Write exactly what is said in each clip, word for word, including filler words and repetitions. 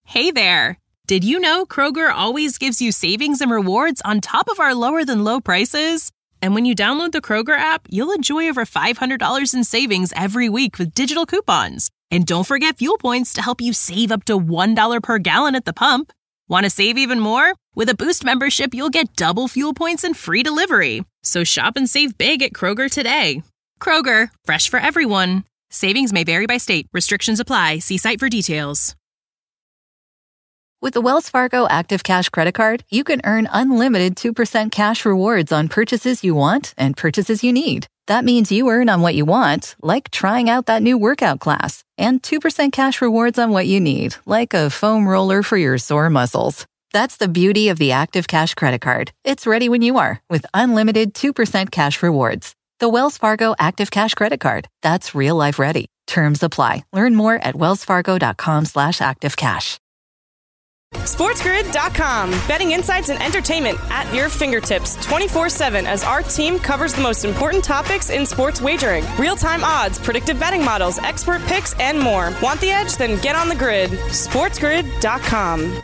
Hey there! Did you know Kroger always gives you savings and rewards on top of our lower-than-low prices? And when you download the Kroger app, you'll enjoy over five hundred dollars in savings every week with digital coupons. And don't forget fuel points to help you save up to one dollar per gallon at the pump. Want to save even more? With a Boost membership, you'll get double fuel points and free delivery. So shop and save big at Kroger today. Kroger, fresh for everyone. Savings may vary by state. Restrictions apply. See site for details. With the Wells Fargo Active Cash Credit Card, you can earn unlimited two percent cash rewards on purchases you want and purchases you need. That means you earn on what you want, like trying out that new workout class, and two percent cash rewards on what you need, like a foam roller for your sore muscles. That's the beauty of the Active Cash Credit Card. It's ready when you are, with unlimited two percent cash rewards. The Wells Fargo Active Cash Credit Card. That's real life ready. Terms apply. Learn more at wellsfargo.com slash activecash. SportsGrid dot com. Betting insights and entertainment at your fingertips twenty-four seven as our team covers the most important topics in sports wagering. Real-time odds, predictive betting models, expert picks, and more. Want the edge? Then get on the grid. SportsGrid dot com.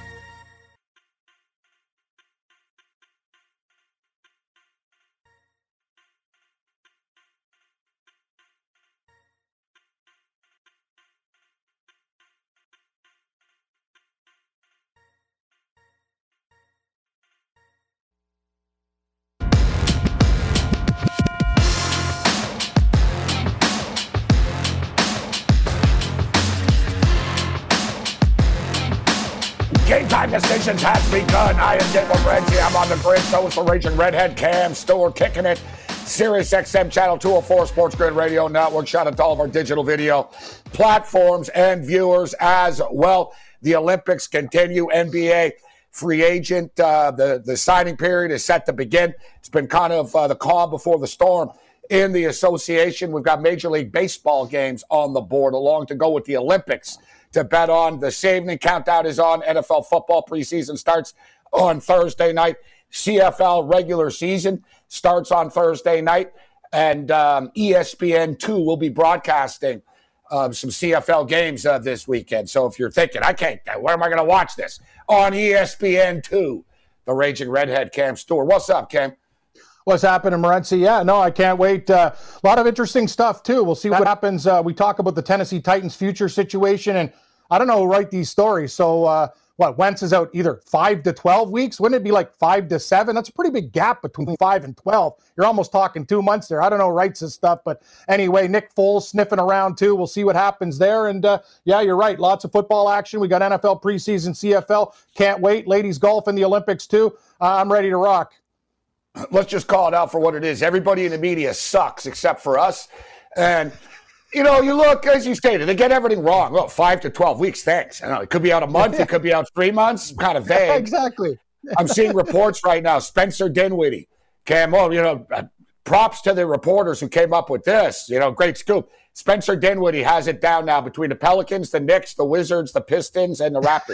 Game time decisions has begun. I am Dave Morency. I'm on the grid. So is the Raging Redhead, Cam Stewart, kicking it. Sirius X M Channel two oh four, Sports Grid Radio Network. Shout out to all of our digital video platforms and viewers as well. The Olympics continue. N B A free agent. Uh, the, the signing period is set to begin. It's been kind of uh, the calm before the storm in the association. We've got Major League Baseball games on the board along to go with the Olympics to bet on. The evening countdown is on. N F L football preseason starts on Thursday night. C F L regular season starts on Thursday night. And um, E S P N two will be broadcasting uh, some C F L games uh, this weekend. So if you're thinking, I can't, where am I going to watch this? On E S P N two, the Raging Redhead, Cam Stewart. What's up, Cam? What's happening, Morency? Yeah, no, I can't wait. Uh, a lot of interesting stuff, too. We'll see what happens. Uh, we talk about the Tennessee Titans' future situation, and I don't know who write these stories. So, uh, what, Wentz is out either five to twelve weeks? Wouldn't it be like five to seven? That's a pretty big gap between five and twelve. You're almost talking two months there. I don't know who writes this stuff. But anyway, Nick Foles sniffing around, too. We'll see what happens there. And, uh, yeah, you're right. Lots of football action. We got N F L preseason, C F L. Can't wait. Ladies golf in the Olympics, too. Uh, I'm ready to rock. Let's just call it out for what it is. Everybody in the media sucks except for us. And, you know, you look, as you stated, they get everything wrong. Well, five to twelve weeks, thanks. I know, it could be out a month. It could be out three months. Kind of vague. Exactly. I'm seeing reports right now. Spencer Dinwiddie. Cam, oh, you know, props to the reporters who came up with this. You know, great scoop. Spencer Dinwiddie has it down now between the Pelicans, the Knicks, the Wizards, the Pistons, and the Raptors.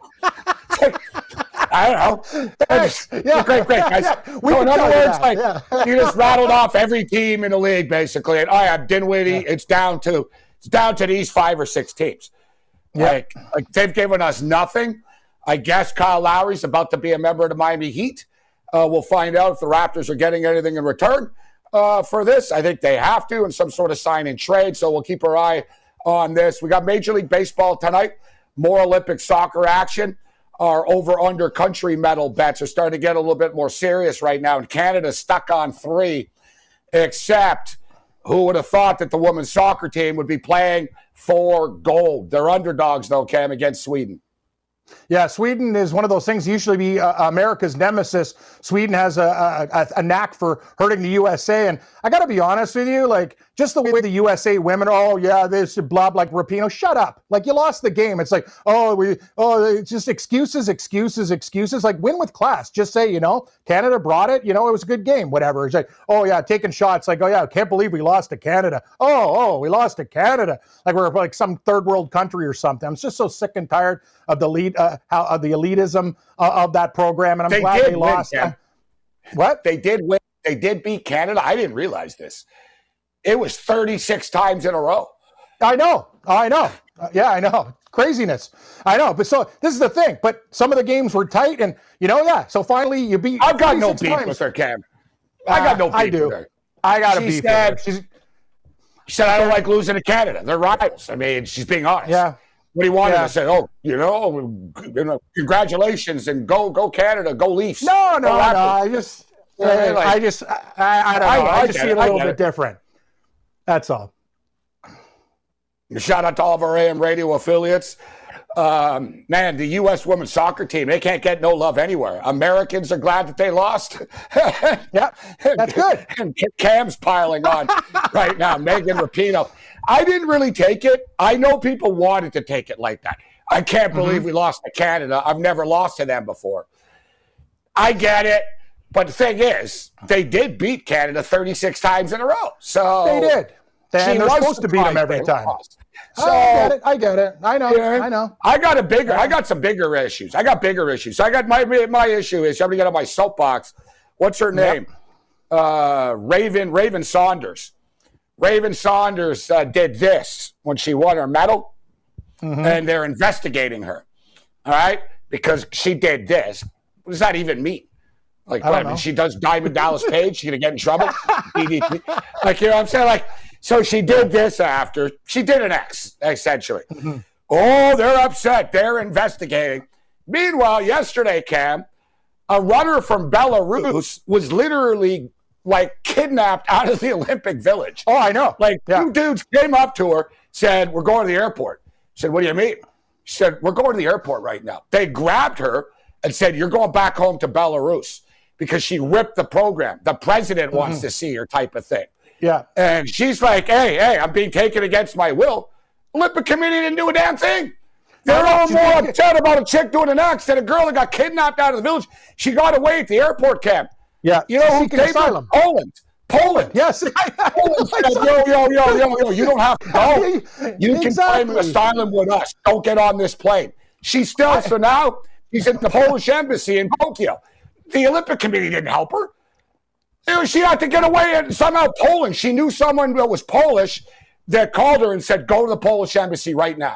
I don't know. Just, yeah, great, great, guys. Yeah, so in other words, like yeah. you just rattled off every team in the league, basically. And I have Dinwiddie. Yeah. It's down to it's down to these five or six teams. Yeah. Like, like they've given us nothing. I guess Kyle Lowry's about to be a member of the Miami Heat. Uh, we'll find out if the Raptors are getting anything in return uh, for this. I think they have to in some sort of sign and trade. So we'll keep our eye on this. We got Major League Baseball tonight. More Olympic soccer action. Our over-under country medal bets are starting to get a little bit more serious right now. And Canada's stuck on three, except who would have thought that the women's soccer team would be playing for gold? They're underdogs, though, Cam, against Sweden. Yeah, Sweden is one of those things usually be uh, America's nemesis. Sweden has a, a, a knack for hurting the U S A. And I got to be honest with you, like, just the way the U S A women, oh, yeah, this blah, like Rapinoe, shut up. Like, you lost the game. It's like, oh, we, oh, it's just excuses, excuses, excuses. Like, win with class. Just say, you know, Canada brought it. You know, it was a good game, whatever. It's like, oh, yeah, taking shots. Like, oh, yeah, I can't believe we lost to Canada. Oh, oh, we lost to Canada. Like, we're like some third world country or something. I'm just so sick and tired of the lead, uh, how, of the elitism uh, of that program. And I'm they glad they lost. Win, uh, what? They did win. They did beat Canada. I didn't realize this. It was thirty-six times in a row. I know. I know. Uh, yeah, I know. Craziness. I know. But so this is the thing. But some of the games were tight, and you know, yeah. So finally, you beat. I've got no beef times. with her, Cam. I got no beef uh, I do. with her. I got a she beef said, with her. She's, she said, I don't like losing to Canada. They're rivals. I mean, she's being honest. Yeah. What do you want yeah. to say? Oh, you know, you know, congratulations and go, go Canada, go Leafs. No, no, go no. I just, yeah, like, I just, I, I don't know. I, I just see it a little bit it. different. That's all. Shout out to all of our A M radio affiliates. Um, man, the U S women's soccer team, they can't get no love anywhere. Americans are glad that they lost. Yeah, that's good. And Cam's piling on right now. Megan Rapinoe. I didn't really take it. I know people wanted to take it like that. I can't believe mm-hmm. we lost to Canada. I've never lost to them before. I get it. But the thing is, they did beat Canada thirty-six times in a row. So they did. And they're supposed to beat them every time. So, I get it. I get it. I know. Yeah, I know. I got a bigger. I got some bigger issues. I got bigger issues. I got my my issue is I'm gonna get on my soapbox. What's her name? Yep. Uh, Raven Raven Saunders. Raven Saunders uh, did this when she won her medal, mm-hmm. and they're investigating her. All right, because she did this. What does that even mean? Like, what, I mean, she does Diamond Dallas Page. She's gonna get in trouble. D D P. Like, you know what I'm saying? Like. So she did this after. She did an X, essentially. Mm-hmm. Oh, they're upset. They're investigating. Meanwhile, yesterday, Cam, a runner from Belarus was literally, like, kidnapped out of the Olympic Village. Oh, I know. Like, yeah. two dudes came up to her, said, we're going to the airport. She said, what do you mean? She said, we're going to the airport right now. They grabbed her and said, you're going back home to Belarus because she ripped the program. The president mm-hmm. wants to see her type of thing. Yeah. And she's like, hey, hey, I'm being taken against my will. Olympic Committee didn't do a damn thing. They're all more upset about a chick doing an X than a girl that got kidnapped out of the village. She got away at the airport camp. Yeah. You know who came from? Poland. Poland. Yes. Poland said, yo, yo, yo, yo, yo, you don't have to go. You can exactly. claim asylum with us. Don't get on this plane. She's still, so now she's at the Polish embassy in Tokyo. The Olympic Committee didn't help her. She had to get away and somehow Poland. She knew someone that was Polish that called her and said, go to the Polish embassy right now.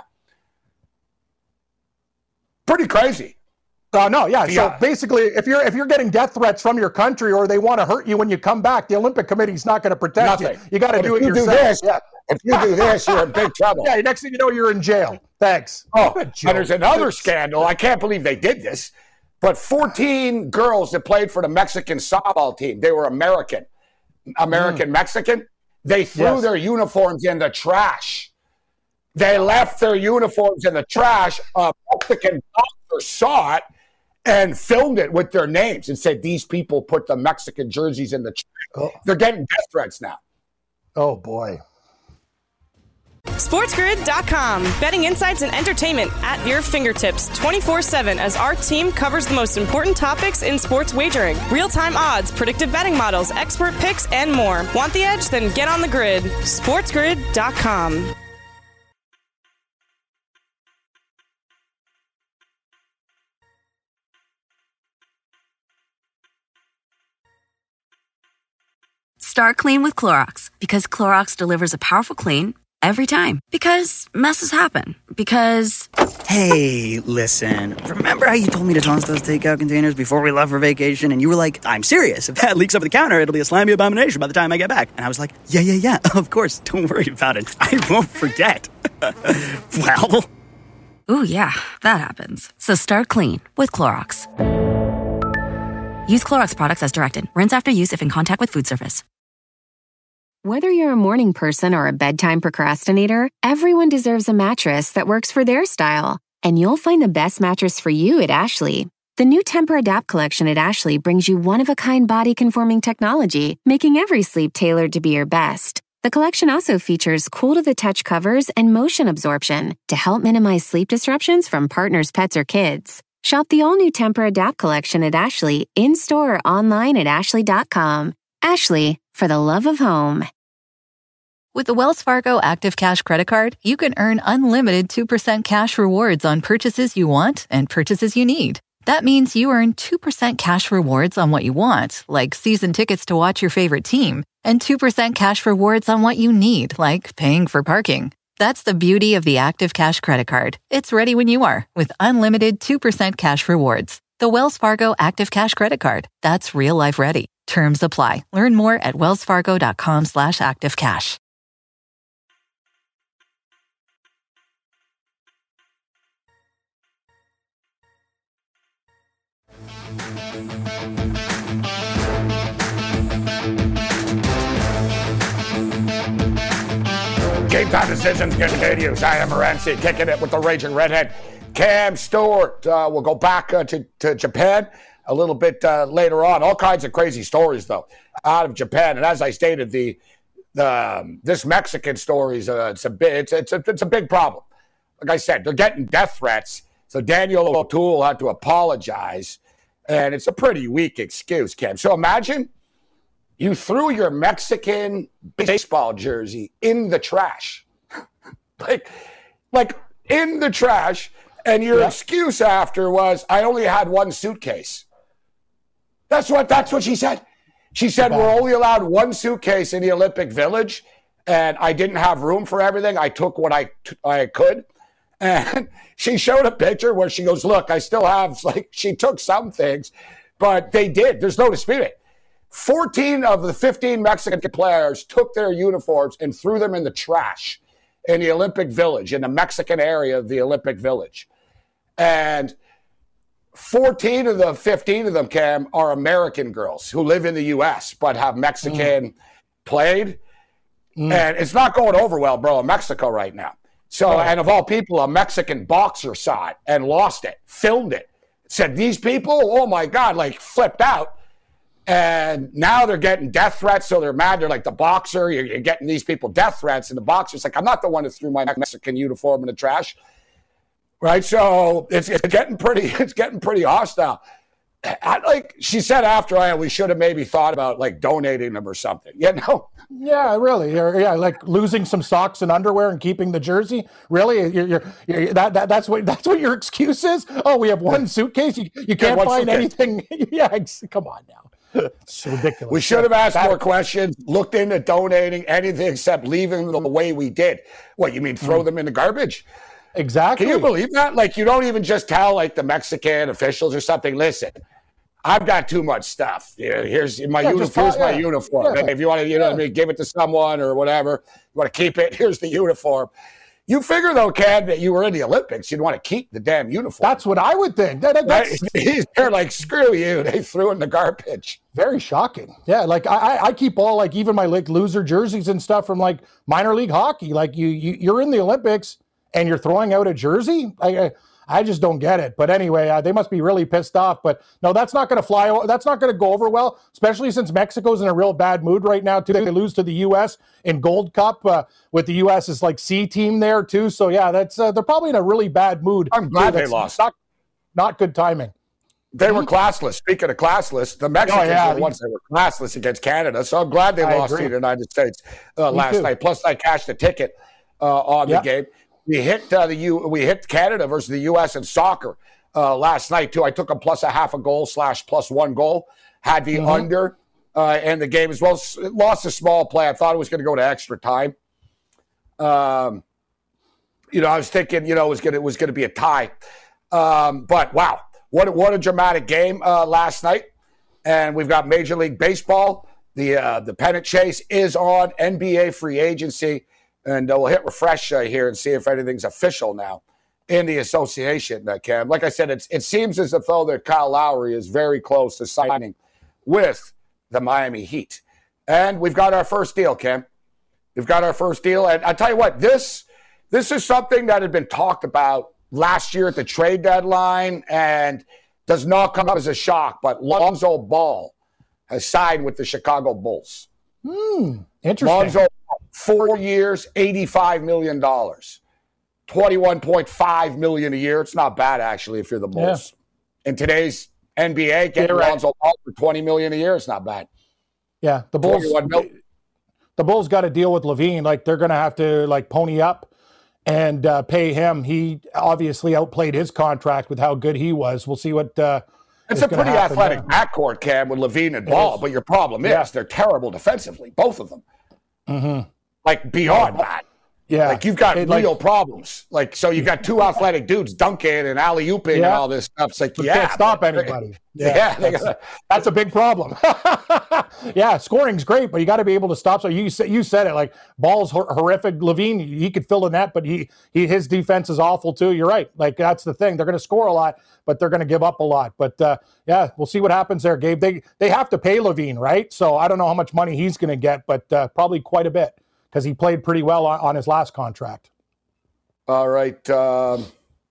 Pretty crazy. Uh, no, yeah. yeah. So basically, if you're if you're getting death threats from your country or they want to hurt you when you come back, the Olympic Committee's not going to protect Nothing. you. You got to do it you yourself. Do this, yeah. If you do this, you're in big trouble. Yeah, next thing you know, you're in jail. Thanks. Oh, and there's another scandal. I can't believe they did this. But fourteen girls that played for the Mexican softball team, they were American, American mm. Mexican. They threw yes. their uniforms in the trash. They left their uniforms in the trash. A Mexican doctor saw it and filmed it with their names and said, these people put the Mexican jerseys in the trash. Oh. They're getting death threats now. Oh, boy. SportsGrid dot com. Betting insights and entertainment at your fingertips twenty-four seven as our team covers the most important topics in sports wagering. Real-time odds, predictive betting models, expert picks, and more. Want the edge? Then get on the grid. SportsGrid dot com. Start clean with Clorox because Clorox delivers a powerful clean every time. Because messes happen. Because... Hey, listen. Remember how you told me to toss those takeout containers before we left for vacation? And you were like, I'm serious. If that leaks over the counter, it'll be a slimy abomination by the time I get back. And I was like, yeah, yeah, yeah. Of course. Don't worry about it. I won't forget. Well... Ooh, yeah. That happens. So start clean with Clorox. Use Clorox products as directed. Rinse after use if in contact with food surface. Whether you're a morning person or a bedtime procrastinator, everyone deserves a mattress that works for their style. And you'll find the best mattress for you at Ashley. The new Tempur-Adapt collection at Ashley brings you one-of-a-kind body-conforming technology, making every sleep tailored to be your best. The collection also features cool-to-the-touch covers and motion absorption to help minimize sleep disruptions from partners, pets, or kids. Shop the all-new Tempur-Adapt collection at Ashley, in-store or online at ashley dot com. Ashley, for the love of home. With the Wells Fargo Active Cash Credit Card, you can earn unlimited two percent cash rewards on purchases you want and purchases you need. That means you earn two percent cash rewards on what you want, like season tickets to watch your favorite team, and two percent cash rewards on what you need, like paying for parking. That's the beauty of the Active Cash credit card. It's ready when you are with unlimited two percent cash rewards. The Wells Fargo Active Cash credit card. That's real life ready. Terms apply. Learn more at wellsfargo.com slash active cash. Game Time Decisions continues. I am Morency, kicking it with the Raging Redhead, Cam Stewart. Uh, we'll go back uh, to, to Japan a little bit uh, later on. All kinds of crazy stories, though, out of Japan. And as I stated, the the um, this Mexican story is uh, it's a big it's it's a, it's a big problem. Like I said, they're getting death threats. So Daniel O'Toole had to apologize, and it's a pretty weak excuse, Cam. So imagine you threw your Mexican baseball jersey in the trash, like, like in the trash, and your yeah. excuse after was, "I only had one suitcase." That's what. That's what she said. She said, "We're only allowed one suitcase in the Olympic Village, and I didn't have room for everything. I took what I t- I could." And she showed a picture where she goes, "Look, I still have." Like, she took some things, but they did. There's no dispute it. fourteen of the fifteen Mexican players took their uniforms and threw them in the trash in the Olympic Village, in the Mexican area of the Olympic Village. And fourteen of the fifteen of them, Cam, are American girls who live in the U S but have Mexican mm. played. Mm. And it's not going over well, bro, in Mexico right now. So, oh. and of all people, a Mexican boxer saw it and lost it, filmed it, said, "These people, oh my God," like flipped out. And now they're getting death threats, so they're mad. They're like, the boxer, you're, you're getting these people death threats. And the boxer's like, "I'm not the one who threw my Mexican uniform in the trash." Right? So it's, it's getting pretty it's getting pretty hostile. I, like she said after, I we should have maybe thought about like donating them or something. You know? Yeah, really. Or, yeah, like losing some socks and underwear and keeping the jersey. Really, you're, you're, you're, that, that that's what that's what your excuse is. Oh, we have one suitcase. You, you can't yeah, find suitcase. Anything. Yeah, come on now. It's ridiculous. We should have asked that, more questions, looked into donating anything except leaving them the way we did. What, you mean throw mm. them in the garbage? Exactly. Can you believe that? Like, you don't even just tell like the Mexican officials or something, "Listen, I've got too much stuff. Yeah, here's my yeah, uniform. Here's my yeah. uniform. Yeah. If you want to, you know, yeah. what I mean, give it to someone or whatever. You want to keep it? Here's the uniform." You figure, though, Cad, that you were in the Olympics, you'd want to keep the damn uniform. That's what I would think. That, that's, They're like, "Screw you." They threw in the garbage. Very shocking. Yeah, like I, I keep all like even my like loser jerseys and stuff from like minor league hockey. Like you, you you're in the Olympics and you're throwing out a jersey. I, I, I just don't get it. But anyway, uh, they must be really pissed off. But no, that's not going to fly. That's not going to go over well, especially since Mexico's in a real bad mood right now, too. They lose to the U S in Gold Cup uh, with the U S's like C team there, too. So, yeah, that's uh, they're probably in a really bad mood. I'm glad they lost. Not, not good timing. They were classless. Speaking of classless, the Mexicans oh, yeah. were the ones that were classless against Canada. So I'm glad they I lost agree. to the United States uh, last too. night. Plus, I cashed a ticket uh, on yeah. the game. We hit uh, the U. We hit Canada versus the U S in soccer uh, last night too. I took a plus a half a goal slash plus one goal. Had the mm-hmm. under uh, and the game as well. Lost a small play. I thought it was going to go to extra time. Um, you know, I was thinking, you know, it was going to it was going to be a tie. Um, but wow, what what a dramatic game uh, last night. And we've got Major League Baseball. The uh, the pennant chase is on. N B A free agency. And uh, we'll hit refresh uh, here and see if anything's official now in the association, uh, Cam. Like I said, it's, it seems as though that Kyle Lowry is very close to signing with the Miami Heat. And we've got our first deal, Cam. We've got our first deal. And I tell you what, this this is something that had been talked about last year at the trade deadline and does not come up as a shock. But Lonzo Ball has signed with the Chicago Bulls. Hmm, interesting. Lonzo, four years, eighty-five million dollars. twenty-one point five million dollars a year. It's not bad, actually, if you're the Bulls. Yeah. In today's N B A, getting right. Lonzo Ball for twenty million dollars a year, it's not bad. Yeah, the Bulls the Bulls got to deal with LaVine. Like, they're going to have to, like, pony up and uh, pay him. He obviously outplayed his contract with how good he was. We'll see what uh, It's a pretty athletic there. backcourt, Cam, with LaVine and Ball. But your problem is yeah. they're terrible defensively, both of them. Mm-hmm. Like, beyond that. Yeah. Like, you've got They'd real like, problems. Like, so you got two athletic dudes dunking and alley-ooping yeah. and all this stuff. It's like, but yeah. Can't stop but, anybody. Yeah. yeah that's, gotta, that's a big problem. yeah, scoring's great, but you got to be able to stop. So you said, you said it, like, ball's hor- horrific. Levine, he could fill the net, but he, he his defense is awful too. You're right. Like, that's the thing. They're going to score a lot, but they're going to give up a lot. But, uh, yeah, we'll see what happens there, Gabe. They, they have to pay Levine, right? So I don't know how much money he's going to get, but uh, probably quite a bit because he played pretty well on, on his last contract. All right. Um,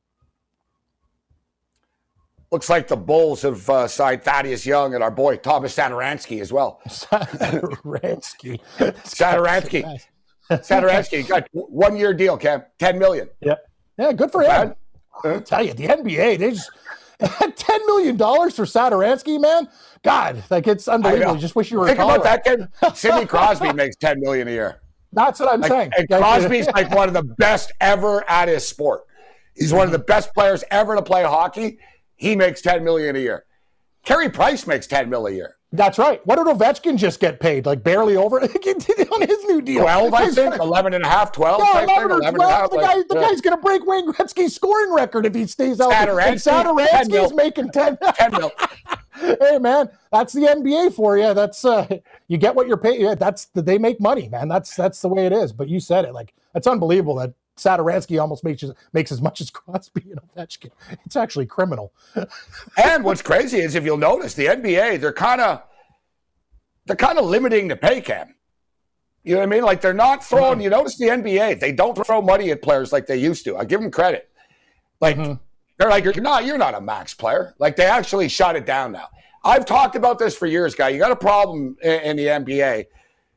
looks like the Bulls have uh, signed Thaddeus Young and our boy Thomas Satoransky as well. Satoransky. Satoransky. Satoransky got one year deal, Cam. ten million. Yeah. Yeah, good for him. I'll tell you, the N B A, they just ten million dollars for Satoransky, man. God, like, it's unbelievable. I just wish you were Think about that, Ken. Sidney Crosby makes ten million dollars a year. That's what I'm like, saying. And Crosby's like one of the best ever at his sport. He's one of the best players ever to play hockey. He makes ten million dollars a year. Carey Price makes ten million dollars a year. That's right. What did Ovechkin just get paid? Like, barely over on his new deal. twelve, I think. Gonna, eleven and a half, twelve. No, eleven or eleven twelve. and a half, the like, guy, the yeah. guy's going to break Wayne Gretzky's scoring record if he stays out. Satoransky, and Satoransky's making ten. ten mil. Hey, man, that's the N B A for you. That's uh, you get what you're paid. Yeah, that's they make money, man. That's that's the way it is. But you said it. Like, that's unbelievable that Satoransky almost makes makes as much as Crosby and Ovechkin. It's actually criminal. And what's crazy is, if you'll notice, the N B A, they're kind of they're kind of limiting the pay cap. You know what I mean? Like, they're not throwing. Mm-hmm. You notice the N B A, they don't throw money at players like they used to. I give them credit. Like. Mm-hmm. They're like, you're not, you're not a max player. Like, they actually shut it down now. I've talked about this for years, guy. You got a problem in, in the N B A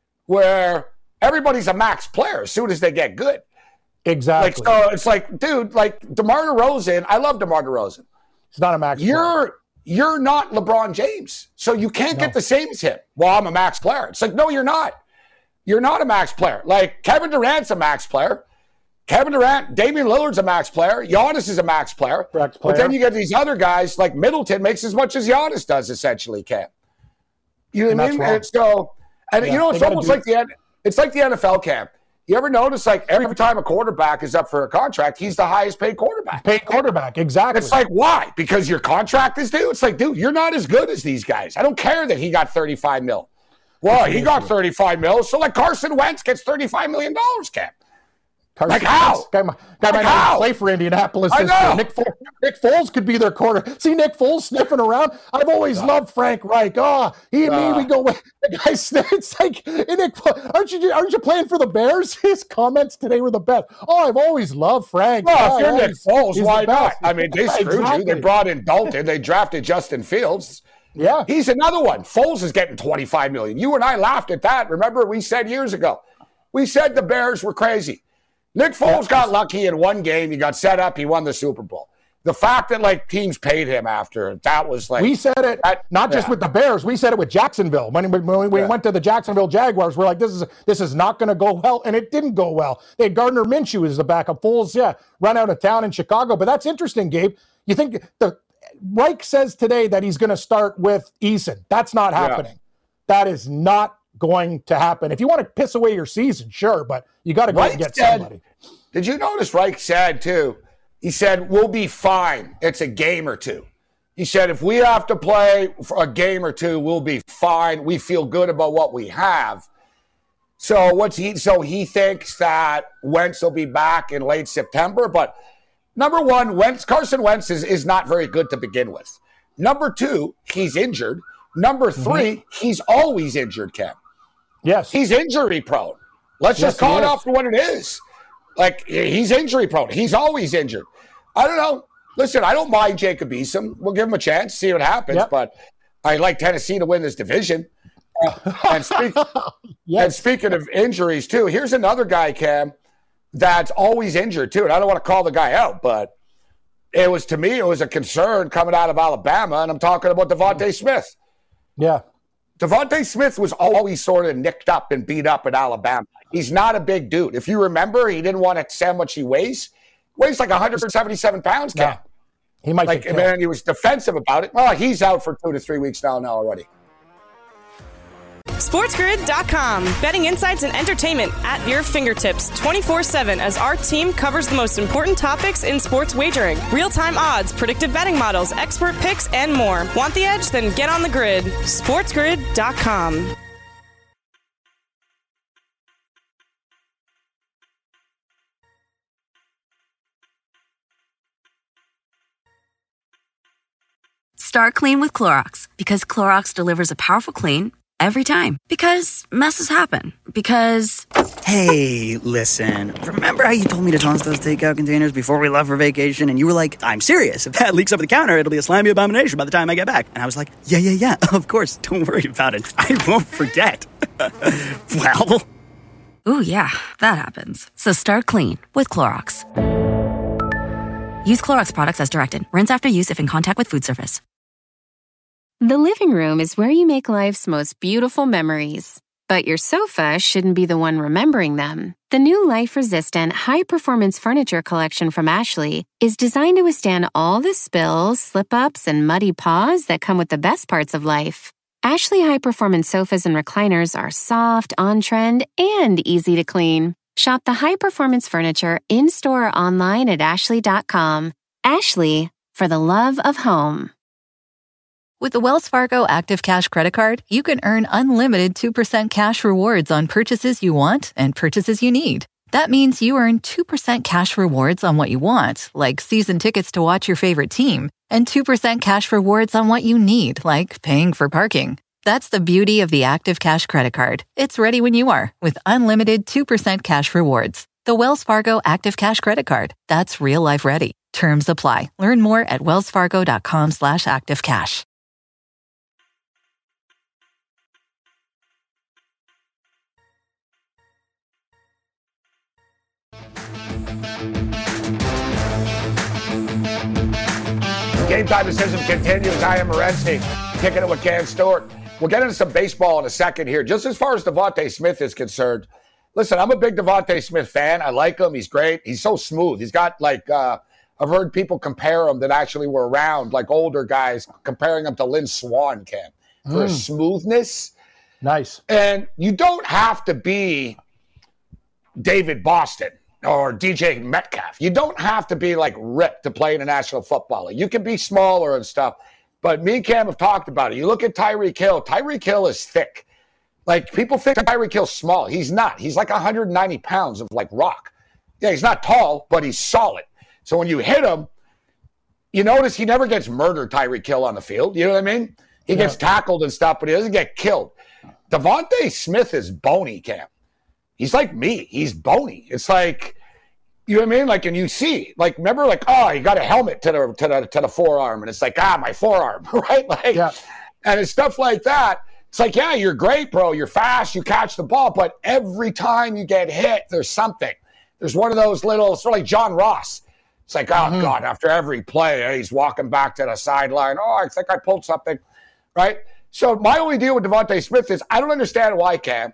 where everybody's a max player as soon as they get good. Exactly. Like, so it's like, dude, like DeMar DeRozan, I love DeMar DeRozan. He's not a max you're, player. You're not LeBron James. So you can't no. get the same as him. Well, I'm a max player. It's like, no, you're not. You're not a max player. Like, Kevin Durant's a max player. Kevin Durant, Damian Lillard's a max player. Giannis is a max player. Max player. But then you get these other guys, like Middleton makes as much as Giannis does, essentially, Cam. You know what I mean? And so, and yeah, you know, it's almost like the it's like the N F L, Cam. You ever notice, like, every time a quarterback is up for a contract, he's the highest paid quarterback. Paid quarterback, exactly. It's like, why? Because your contract is due? It's like, dude, you're not as good as these guys. I don't care that he got thirty-five mil. Well, he got thirty-five mil, so like Carson Wentz gets thirty-five million dollars, Cam. Carson like how? Guy, guy like might not play for Indianapolis. I know. Nick Foles, Nick Foles could be their quarter. See Nick Foles sniffing around. I've always uh, loved Frank Reich. Oh, he and uh, me, we go. The guy sniffs. It's like, hey, Nick, aren't you? Aren't you playing for the Bears? His comments today were the best. Oh, I've always loved Frank. Well, oh, if you're yeah, Nick Foles, why not? I mean, they screwed exactly. you. They brought in Dalton. They drafted Justin Fields. Yeah, he's another one. Foles is getting twenty-five million dollars. You and I laughed at that. Remember, we said years ago. We said the Bears were crazy. Nick Foles got lucky in one game. He got set up. He won the Super Bowl. The fact that, like, teams paid him after, that was like... We said it, that, not just yeah. with the Bears. We said it with Jacksonville. When, when, when we yeah. went to the Jacksonville Jaguars, we're like, this is this is not going to go well, and it didn't go well. They had Gardner Minshew as the backup. Foles, yeah, run out of town in Chicago. But that's interesting, Gabe. You think... the Reich says today that he's going to start with Eason. That's not happening. Yeah. That is not going to happen. If you want to piss away your season, sure, but you got to go Reich and get said, somebody. Did you notice Reich said, too, he said, we'll be fine. It's a game or two. He said, if we have to play for a game or two, we'll be fine. We feel good about what we have. So what's he? So he thinks that Wentz will be back in late September. But number one, Wentz, Carson Wentz is, is not very good to begin with. Number two, he's injured. Number three, mm-hmm. he's always injured, Ken. Yes. He's injury prone. Let's yes, just call it out for what it is. Like, he's injury prone. He's always injured. I don't know. Listen, I don't mind Jacob Eason. We'll give him a chance, see what happens. Yep. But I like Tennessee to win this division. Uh, and, speak, yes. and speaking of injuries, too, here's another guy, Cam, that's always injured, too. And I don't want to call the guy out, but it was, to me, it was a concern coming out of Alabama, and I'm talking about Devontae Smith. Yeah. Devontae Smith was always sort of nicked up and beat up at Alabama. He's not a big dude. If you remember, he didn't want to say how much he weighs. Weighs like one hundred seventy-seven pounds, Cam. No. He might like, man, he was defensive about it. Oh, he's out for two to three weeks now, now already. SportsGrid dot com. Betting insights and entertainment at your fingertips twenty-four seven as our team covers the most important topics in sports wagering. Real-time odds, predictive betting models, expert picks, and more. Want the edge? Then get on the grid. SportsGrid dot com. Start clean with Clorox, because Clorox delivers a powerful clean every time. Because messes happen. Because... Hey, listen. Remember how you told me to toss those takeout containers before we left for vacation? And you were like, I'm serious. If that leaks over the counter, it'll be a slimy abomination by the time I get back. And I was like, yeah, yeah, yeah, of course. Don't worry about it. I won't forget. Well... Ooh, yeah, that happens. So start clean with Clorox. Use Clorox products as directed. Rinse after use if in contact with food surface. The living room is where you make life's most beautiful memories. But your sofa shouldn't be the one remembering them. The new life-resistant, high-performance furniture collection from Ashley is designed to withstand all the spills, slip-ups, and muddy paws that come with the best parts of life. Ashley high-performance sofas and recliners are soft, on-trend, and easy to clean. Shop the high-performance furniture in-store or online at ashley dot com. Ashley, for the love of home. With the Wells Fargo Active Cash Credit Card, you can earn unlimited two percent cash rewards on purchases you want and purchases you need. That means you earn two percent cash rewards on what you want, like season tickets to watch your favorite team, and two percent cash rewards on what you need, like paying for parking. That's the beauty of the Active Cash Credit Card. It's ready when you are, with unlimited two percent cash rewards. The Wells Fargo Active Cash Credit Card. That's real life ready. Terms apply. Learn more at wellsfargo.com slash activecash. Game Time Decision continues. I am Morency, kicking it with Cam Stewart. We'll get into some baseball in a second here. Just as far as Devontae Smith is concerned, listen, I'm a big Devontae Smith fan. I like him. He's great. He's so smooth. He's got, like, uh, I've heard people compare him that actually were around, like older guys, comparing him to Lynn Swann, Cam, for Mm. smoothness. Nice. And you don't have to be David Boston or D J Metcalf. You don't have to be, like, ripped to play in the National Football League. You can be smaller and stuff. But me and Cam have talked about it. You look at Tyreek Hill. Tyreek Hill is thick. Like, people think Tyreek Hill's small. He's not. He's like one hundred ninety pounds of, like, rock. Yeah, he's not tall, but he's solid. So when you hit him, you notice he never gets murdered, Tyreek Hill, on the field. You know what I mean? He Yeah. gets tackled and stuff, but he doesn't get killed. Devontae Smith is bony, Cam. He's like me. He's bony. It's like, you know what I mean? Like, and you see, like, remember, like, oh, he got a helmet to the to the to the forearm, and it's like, ah, my forearm, right? Like, Yeah. and it's stuff like that. It's like, yeah, you're great, bro. You're fast. You catch the ball, but every time you get hit, there's something. There's one of those little, sort of like John Ross. It's like, oh Mhm. God, after every play, he's walking back to the sideline. Oh, I think I pulled something, right? So my only deal with Devontae Smith is I don't understand why, Cam.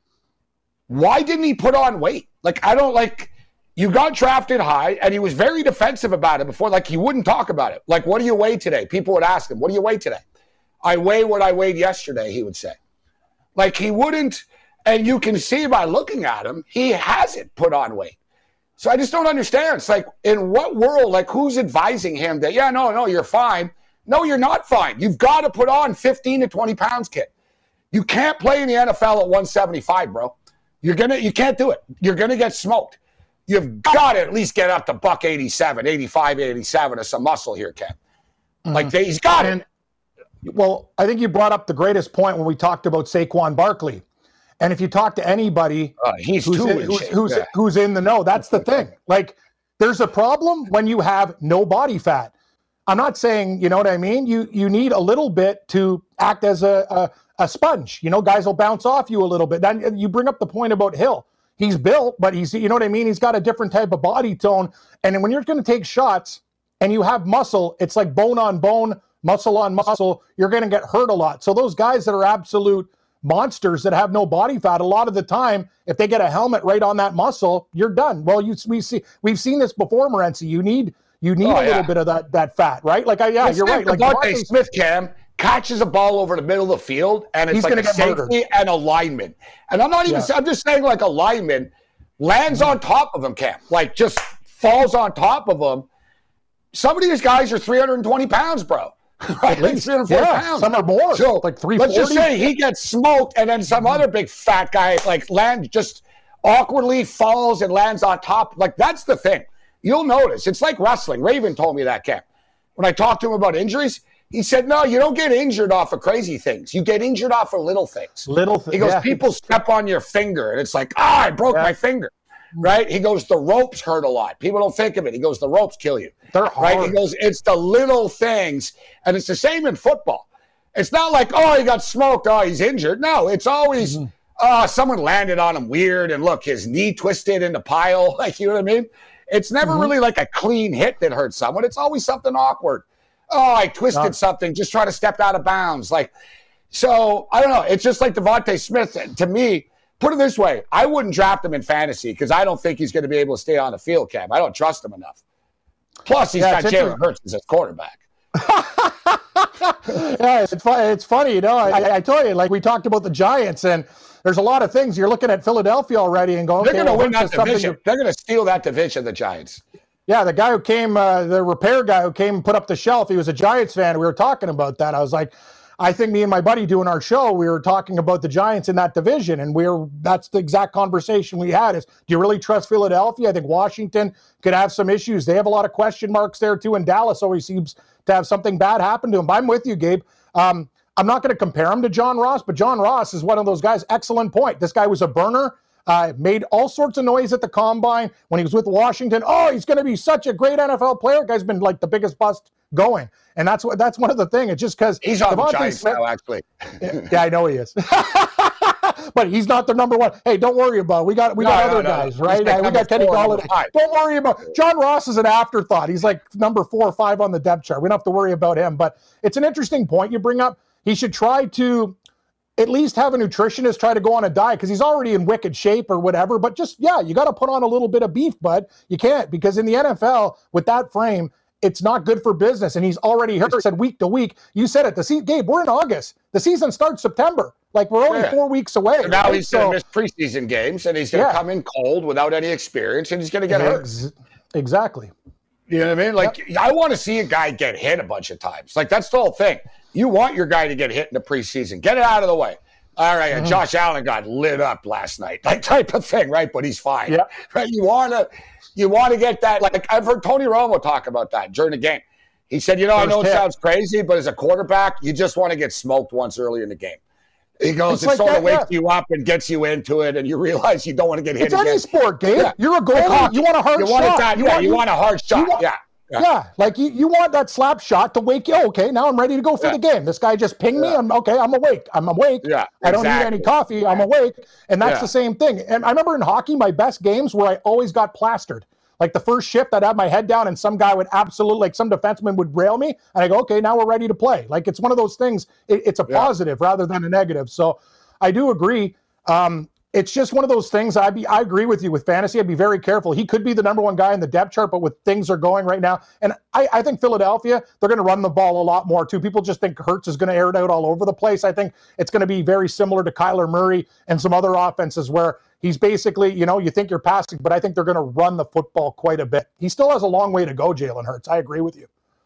Why didn't he put on weight? Like, I don't like. You got drafted high, and he was very defensive about it before. Like, he wouldn't talk about it. Like, what do you weigh today? People would ask him, what do you weigh today? I weigh what I weighed yesterday, he would say. Like, he wouldn't, and you can see by looking at him, he hasn't put on weight. So I just don't understand. It's like, in what world, like, who's advising him that, yeah, no, no, you're fine. No, you're not fine. You've got to put on fifteen to twenty pounds, kid. You can't play in the N F L at one seventy-five, bro. You're gonna, you can't do it. You're going to get smoked. You've got to at least get up to buck eighty-seven, eighty-five, eighty-seven of some muscle here, Ken. Mm-hmm. Like, they, he's got and, it. Well, I think you brought up the greatest point when we talked about Saquon Barkley. And if you talk to anybody uh, he's who's, too in, who's, who's, yeah. who's in the know, that's the thing. Like, there's a problem when you have no body fat. I'm not saying, you know what I mean? You you need a little bit to act as a, a, a sponge. You know, guys will bounce off you a little bit. Then you bring up the point about Hill. He's built, but he's, you know what I mean? He's got a different type of body tone. And when you're going to take shots and you have muscle, it's like bone on bone, muscle on muscle. You're going to get hurt a lot. So those guys that are absolute monsters that have no body fat, a lot of the time, if they get a helmet right on that muscle, you're done. Well, you we see we've seen this before, Morency. You need you need oh, a little yeah. bit of that that fat, right? Like, I, yeah, Let's you're right. Like Devontae Smith, Cam, catches a ball over the middle of the field, and it's He's like gonna a get safety murdered. and a lineman. And I'm not even Yeah. I'm just saying like a lineman lands on top of him, Cam. Like just falls on top of him. Some of these guys are three hundred twenty pounds, bro. Right? Like three hundred forty Yeah, pounds. some are more. So like three let's forty. just say he gets smoked, and then some other big fat guy like lands just awkwardly falls and lands on top. Like that's the thing. You'll notice. It's like wrestling. Raven told me that, Cam. When I talked to him about injuries, he said, no, you don't get injured off of crazy things. You get injured off of little things. Little things. He goes, yeah. people step on your finger, and it's like, ah, I broke Yeah. my finger. Right? He goes, the ropes hurt a lot. People don't think of it. He goes, the ropes kill you. They're Right? hard. He goes, it's the little things. And it's the same in football. It's not like, oh, he got smoked. Oh, he's injured. No, it's always, Mm-hmm. oh, someone landed on him weird, and look, his knee twisted in the pile. Like, you know what I mean? It's never Mm-hmm. really like a clean hit that hurts someone. It's always something awkward. Oh, I twisted No. something, just trying to step out of bounds. Like, so I don't know. It's just like Devontae Smith. To me, put it this way, I wouldn't draft him in fantasy because I don't think he's going to be able to stay on the field, Cam. I don't trust him enough. Plus, he's Yeah, got it's Jalen interesting. Hurts as his quarterback. Yeah, it's funny. It's funny, you know. I, I tell you, like we talked about the Giants, and there's a lot of things. You're looking at Philadelphia already and going, They're okay, going to well, win Hurts that is something division. to- They're going to steal that division, the Giants. Yeah, the guy who came, uh, the repair guy who came and put up the shelf, he was a Giants fan. We were talking about that. I was like, I think me and my buddy doing our show, we were talking about the Giants in that division, and we were that's the exact conversation we had is, do you really trust Philadelphia? I think Washington could have some issues. They have a lot of question marks there, too, and Dallas always seems to have something bad happen to them. But I'm with you, Gabe. Um, I'm not going to compare him to John Ross, but John Ross is one of those guys. Excellent point. This guy was a burner. Uh, made all sorts of noise at the combine when he was with Washington. Oh, he's going to be such a great N F L player. Guy's been like the biggest bust going, and that's what that's one of the things. It's just because He's on the Giants now, actually. Yeah, I know he is, but he's not the number one. Hey, don't worry about it. We got we No, got no, other no. guys, He's right? like Uh, we number got Kenny four, number Golladay. five. Don't worry about John Ross is an afterthought. He's like number four or five on the depth chart. We don't have to worry about him. But it's an interesting point you bring up. He should try to at least have a nutritionist try to go on a diet because he's already in wicked shape or whatever. But just, yeah, you got to put on a little bit of beef, bud. You can't because in the N F L with that frame, it's not good for business. And he's already hurt. Said week to week. You said it. The se- Gabe, we're in August. The season starts September. Like we're only Yeah. four weeks away. And now right? he's going So- to miss preseason games, and he's going to Yeah. come in cold without any experience, and he's going to get hurt. Ex- Exactly. You know what I mean? Like, I want to see a guy get hit a bunch of times. Like, that's the whole thing. You want your guy to get hit in the preseason. Get it out of the way. All right, Mm-hmm. Josh Allen got lit up last night, like type of thing, right? But he's fine. Yeah. Right? You want to you want to get that. Like, I've heard Tony Romo talk about that during the game. He said, you know, I know it First hit. sounds crazy, but as a quarterback, you just want to get smoked once early in the game. He goes, It's it like sort that, of wakes yeah. you up and gets you into it, and you realize you don't want to get hit It's again. any sport, Gabe. Yeah. You're a Like goalie. hockey. You want a hard you want shot. It that, yeah, you want a hard shot. want- yeah. Yeah. Yeah. like you, you want that slap shot to wake you. Oh, okay, now I'm ready to go for Yeah. the game. This guy just pinged me. I'm okay. I'm awake. I'm awake. Yeah, I don't exactly. need any coffee. I'm awake. And that's Yeah. the same thing. And I remember in hockey, my best games where I always got plastered. Like the first shift, I'd have my head down and some guy would absolutely, like some defenseman would rail me. And I go, okay, now we're ready to play. Like it's one of those things. It, it's a Yeah. positive rather than a negative. So I do agree. Um, It's just one of those things. I be I agree with you with fantasy. I'd be very careful. He could be the number one guy in the depth chart, but with things are going right now, and I, I think Philadelphia, they're going to run the ball a lot more too. People just think Hurts is going to air it out all over the place. I think it's going to be very similar to Kyler Murray and some other offenses where he's basically, you know, you think you're passing, but I think they're going to run the football quite a bit. He still has a long way to go, Jalen Hurts. I agree with you.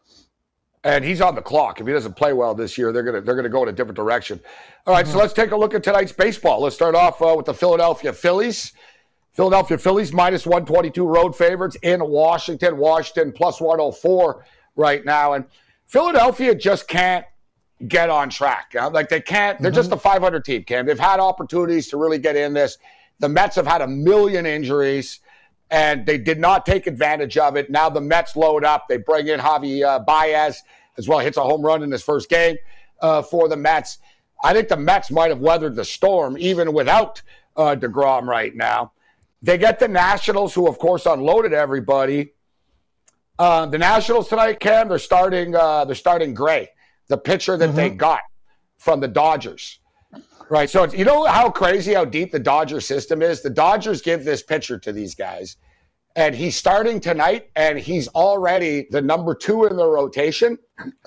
And he's on the clock. If he doesn't play well this year, they're gonna they're gonna go in a different direction. All right, so let's take a look at tonight's baseball. Let's start off uh, with the Philadelphia Phillies. Philadelphia Phillies minus one twenty-two road favorites in Washington. Washington plus one oh four right now, and Philadelphia just can't get on track. You know? Like they can't. They're mm-hmm. just a five hundred team, Cam. They've had opportunities to really get in this. The Mets have had a million injuries, and they did not take advantage of it. Now the Mets load up. They bring in Javi uh, Baez as well. Hits a home run in his first game uh, for the Mets. I think the Mets might have weathered the storm even without uh, DeGrom right now. They get the Nationals, who, of course, unloaded everybody. Uh, the Nationals tonight, Cam, they're starting uh, they're starting Gray, the pitcher that mm-hmm. they got from the Dodgers. Right, so it's, you know how crazy, how deep the Dodger system is? The Dodgers give this pitcher to these guys, and he's starting tonight, and he's already the number two in the rotation.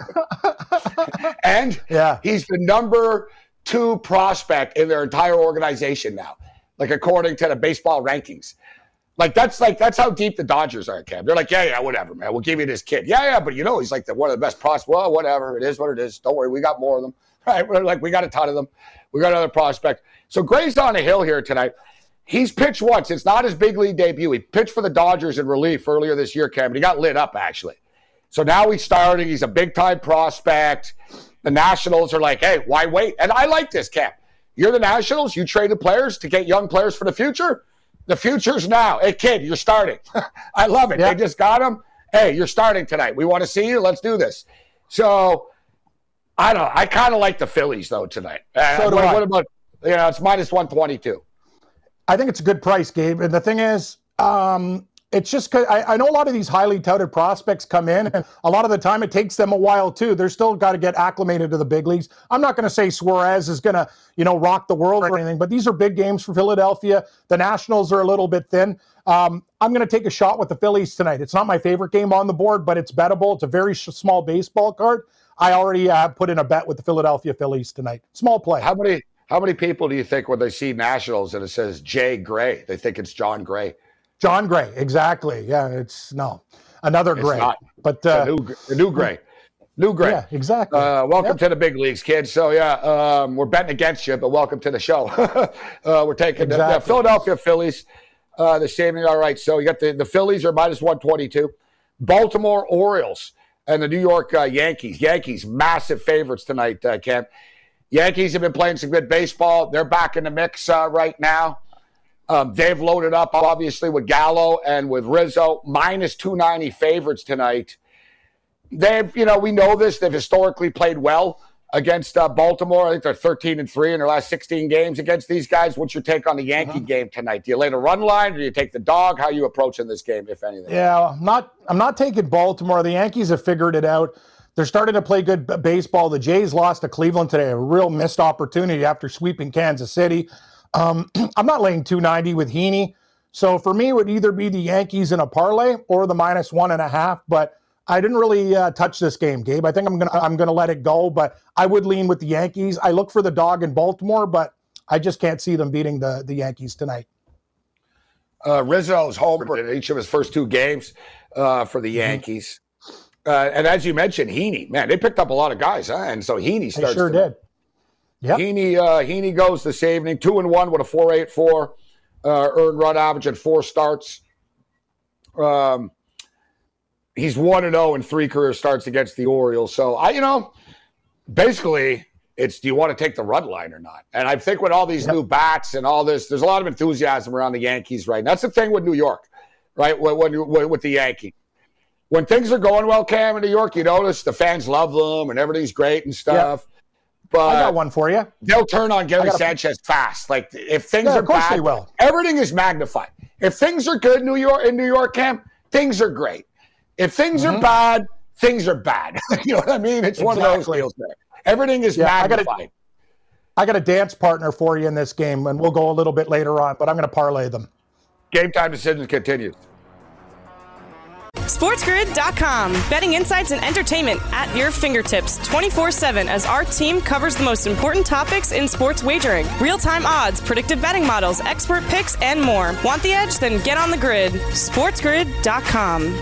And yeah. he's the number two prospect in their entire organization now, like according to the baseball rankings. Like that's like that's how deep the Dodgers are, Cam. They're like, yeah, yeah, whatever, man. We'll give you this kid. Yeah, yeah, but you know he's like the one of the best prospects. Well, whatever. It is what it is. Don't worry, we got more of them. Right? We're like, we got a ton of them. We got another prospect. So Gray's on a hill here tonight. He's pitched once. It's not his big league debut. He pitched for the Dodgers in relief earlier this year, Cam, and he got lit up, actually. So now he's starting. He's a big-time prospect. The Nationals are like, hey, why wait? And I like this, Cam. You're the Nationals. You traded players to get young players for the future. The future's now. Hey, kid, you're starting. I love it. Yeah. They just got him. Hey, you're starting tonight. We want to see you. Let's do this. So, I don't know. I kind of like the Phillies, though, tonight. Uh, so do what, I. what about, you know, it's minus one twenty-two. I think it's a good price, Gabe. And the thing is, um, it's just because I, I know a lot of these highly touted prospects come in, and a lot of the time it takes them a while too. They're still got to get acclimated to the big leagues. I'm not going to say Suarez is going to, you know, rock the world or anything, but these are big games for Philadelphia. The Nationals are a little bit thin. Um, I'm going to take a shot with the Phillies tonight. It's not my favorite game on the board, but it's bettable. It's a very sh- small baseball card. I already uh, put in a bet with the Philadelphia Phillies tonight. Small play. How many? How many people do you think when they see Nationals and it says Jay Gray, they think it's John Gray? John Gray, exactly. Yeah, it's no another it's Gray, not. but uh, a new, a new Gray, new Gray. Yeah, exactly. Uh, welcome yep. to the big leagues, kids. So yeah, um, we're betting against you, but welcome to the show. uh, we're taking exactly. the, the Philadelphia Phillies. Uh, the shaving. All right, so you got the the Phillies are minus one twenty-two, Baltimore Orioles and the New York uh, Yankees. Yankees massive favorites tonight, uh, Cam. Yankees have been playing some good baseball. They're back in the mix uh, right now. Um, they've loaded up, obviously, with Gallo and with Rizzo. Minus two ninety favorites tonight. They've, you know, we know this. They've historically played well against uh, Baltimore. I think they're thirteen and three in their last sixteen games against these guys. What's your take on the Yankee uh-huh. game tonight? Do you lay the run line or do you take the dog? How are you approaching this game, if anything? Yeah, I'm not, I'm not taking Baltimore. The Yankees have figured it out. They're starting to play good baseball. The Jays lost to Cleveland today, a real missed opportunity after sweeping Kansas City. Um, I'm not laying two ninety with Heaney. So for me, it would either be the Yankees in a parlay or the minus one and a half. But I didn't really uh, touch this game, Gabe. I think I'm gonna I'm gonna let it go. But I would lean with the Yankees. I look for the dog in Baltimore, but I just can't see them beating the the Yankees tonight. Uh, Rizzo's homered in each of his first two games uh, for the Yankees. Mm-hmm. Uh, and as you mentioned, Heaney, man, they picked up a lot of guys, huh? And so Heaney starts. They sure tonight. did. Yeah. Heaney, uh, Heaney goes this evening, two and one with a four eight four uh, earned run average at four starts. Um, he's one and zero in three career starts against the Orioles. So I, you know, basically, it's do you want to take the run line or not? And I think with all these yep. new bats and all this, there's a lot of enthusiasm around the Yankees right now. That's the thing with New York, right? When, when with the Yankees. When things are going well, Cam, in New York, you notice the fans love them and everything's great and stuff. Yeah. But I got one for you. They'll turn on Gary Sanchez fast. Like if things yeah, are of course bad, they will. Everything is magnified. If things are good, New York in New York, Cam, things are great. If things mm-hmm. are bad, things are bad. You know what I mean? It's exactly. one of those deals there. Everything is yeah, magnified. I got, a, I got a dance partner for you in this game, and we'll go a little bit later on, but I'm going to parlay them. Game time decisions continues. SportsGrid dot com. Betting insights and entertainment at your fingertips twenty-four seven as our team covers the most important topics in sports wagering. Real-time odds, predictive betting models, expert picks, and more. Want the edge? Then get on the grid. SportsGrid dot com.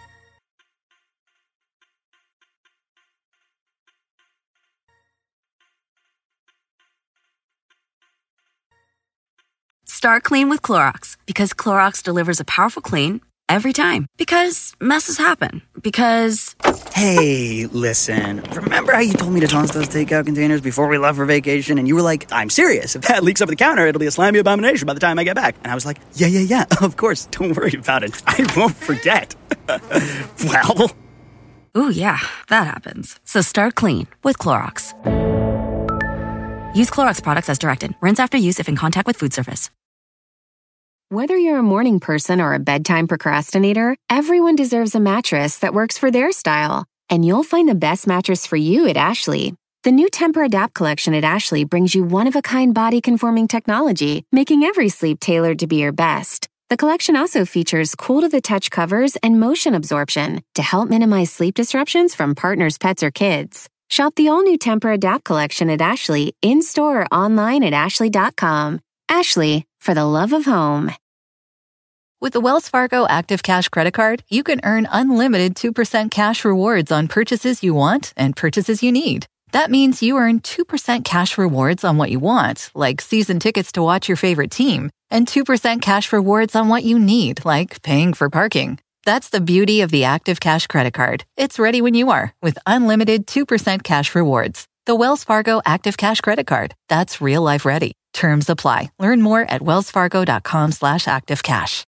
Start clean with Clorox because Clorox delivers a powerful clean every time. Because messes happen. Because... Hey, listen. Remember how you told me to toss those takeout containers before we left for vacation? And you were like, I'm serious. If that leaks over the counter, it'll be a slimy abomination by the time I get back. And I was like, yeah, yeah, yeah. Of course. Don't worry about it. I won't forget. Well... Ooh, yeah. That happens. So start clean with Clorox. Use Clorox products as directed. Rinse after use if in contact with food surface. Whether you're a morning person or a bedtime procrastinator, everyone deserves a mattress that works for their style. And you'll find the best mattress for you at Ashley. The new Tempur-Adapt collection at Ashley brings you one-of-a-kind body-conforming technology, making every sleep tailored to be your best. The collection also features cool-to-the-touch covers and motion absorption to help minimize sleep disruptions from partners, pets, or kids. Shop the all-new Tempur-Adapt collection at Ashley, in-store or online at ashley dot com. Ashley, for the love of home. With the Wells Fargo Active Cash Credit Card, you can earn unlimited two percent cash rewards on purchases you want and purchases you need. That means you earn two percent cash rewards on what you want, like season tickets to watch your favorite team, and two percent cash rewards on what you need, like paying for parking. That's the beauty of the Active Cash Credit Card. It's ready when you are, with unlimited two percent cash rewards. The Wells Fargo Active Cash Credit Card. That's real life ready. Terms apply. Learn more at wellsfargo.com slash activecash.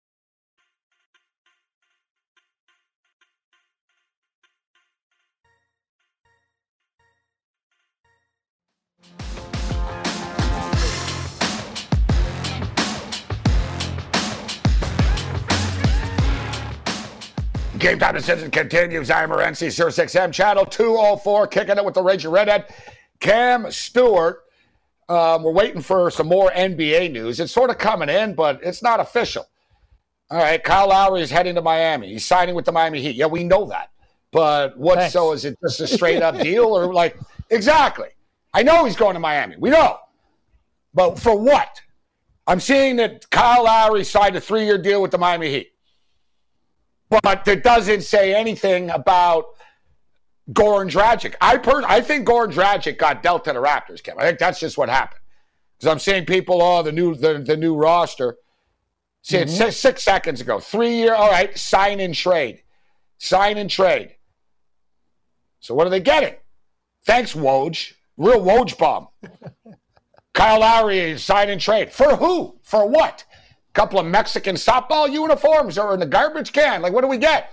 Game Time Decision continues. I am Morency, Sirius X M Channel two oh four, kicking it with the Raging Redhead, Cam Stewart. Um, we're waiting for some more N B A news. It's sort of coming in, but it's not official. All right, Kyle Lowry is heading to Miami. He's signing with the Miami Heat. Yeah, we know that. But what? Thanks. So is it just a straight-up deal? Or like, exactly. I know he's going to Miami. We know. But for what? I'm seeing that Kyle Lowry signed a three-year deal with the Miami Heat. But it doesn't say anything about Goran Dragic. I per- I think Goran Dragic got dealt to the Raptors, Kim. I think that's just what happened. Because I'm seeing people, oh, the new the, the new roster. See, mm-hmm. it's six, six seconds ago. Three-year, all right, sign and trade. Sign and trade. So what are they getting? Thanks, Woj. Real Woj bomb. Kyle Lowry, sign and trade. For who? For what? Couple of Mexican softball uniforms or in the garbage can. Like, what do we get?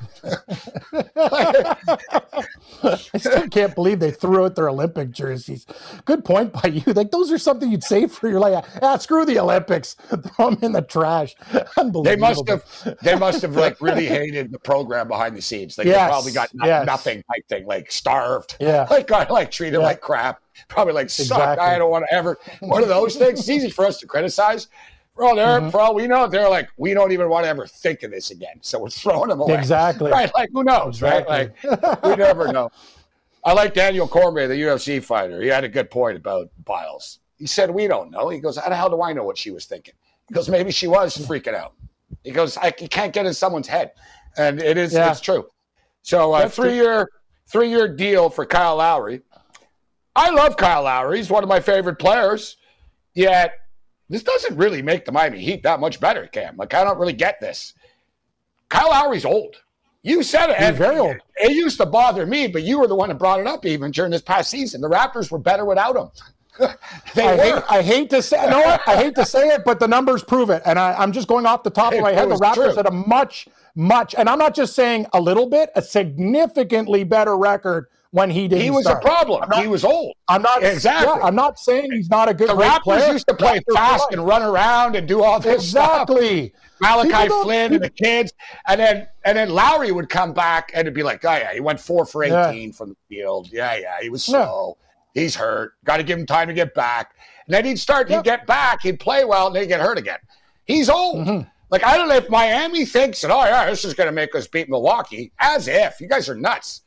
I still can't believe they threw out their Olympic jerseys. Good point by you. Like, those are something you'd save for your life. Ah, screw the Olympics. Throw them in the trash. Unbelievable. They must have, they must have like really hated the program behind the scenes. Like, yes, they probably got not, yes. nothing type thing, like starved. Yeah. Like, got like treated yeah. like crap. Probably like, suck. Exactly. I don't want to ever. One of those things. It's easy for us to criticize. For all, mm-hmm. for all we know, they're like, we don't even want to ever think of this again. So we're throwing them away. Exactly. Right? Like, who knows, exactly. right? Like, we never know. I like Daniel Cormier, the U F C fighter. He had a good point about Biles. He said, we don't know. He goes, how the hell do I know what she was thinking? He goes, maybe she was freaking out. He goes, I you can't get in someone's head. And it is, yeah. it's true. So a uh, three-year, three-year deal for Kyle Lowry. I love Kyle Lowry. He's one of my favorite players. Yet, this doesn't really make the Miami Heat that much better, Cam. Like, I don't really get this. Kyle Lowry's old. You said it. He's very old. It used to bother me, but you were the one that brought it up even during this past season. The Raptors were better without him. they I were. Hate, I hate to say, you know what? I hate to say it, but the numbers prove it. And I, I'm just going off the top of my head. The Raptors true. had a much, much, and I'm not just saying a little bit, a significantly better record when he didn't He was start. a problem. Not, he was old. I'm not exactly. Yeah, I'm not saying he's not a good the Raptors player. used to play Raptors fast play. and run around and do all this exactly. stuff. Malachi Flynn and the kids, and then and then Lowry would come back and it'd be like, oh yeah, he went four for eighteen yeah. from the field. Yeah, yeah, he was slow. Yeah. He's hurt. Got to give him time to get back. And then he'd start. Yep. He'd get back. He'd play well, and then he'd get hurt again. He's old. Mm-hmm. Like, I don't know if Miami thinks that, oh yeah, this is going to make us beat Milwaukee. As if. You guys are nuts.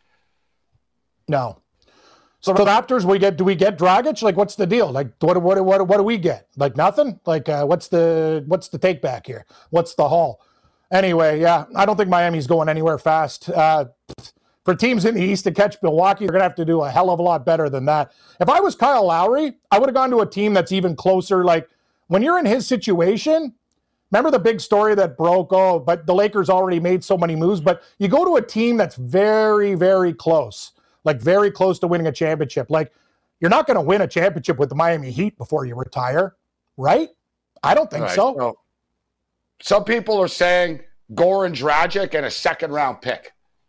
No. So the Raptors, we get do we get Dragic? Like, what's the deal? Like, what what what what do we get? Like nothing? Like, uh, what's the what's the take back here? What's the haul? Anyway, yeah, I don't think Miami's going anywhere fast. Uh, for teams in the East to catch Milwaukee, they're gonna have to do a hell of a lot better than that. If I was Kyle Lowry, I would have gone to a team that's even closer. Like, when you're in his situation, remember the big story that broke? Oh, but the Lakers already made so many moves. But you go to a team that's very, very close. Like, very close to winning a championship. Like, you're not going to win a championship with the Miami Heat before you retire, right? I don't think right, so. so. Some people are saying Goran Dragic and a second-round pick.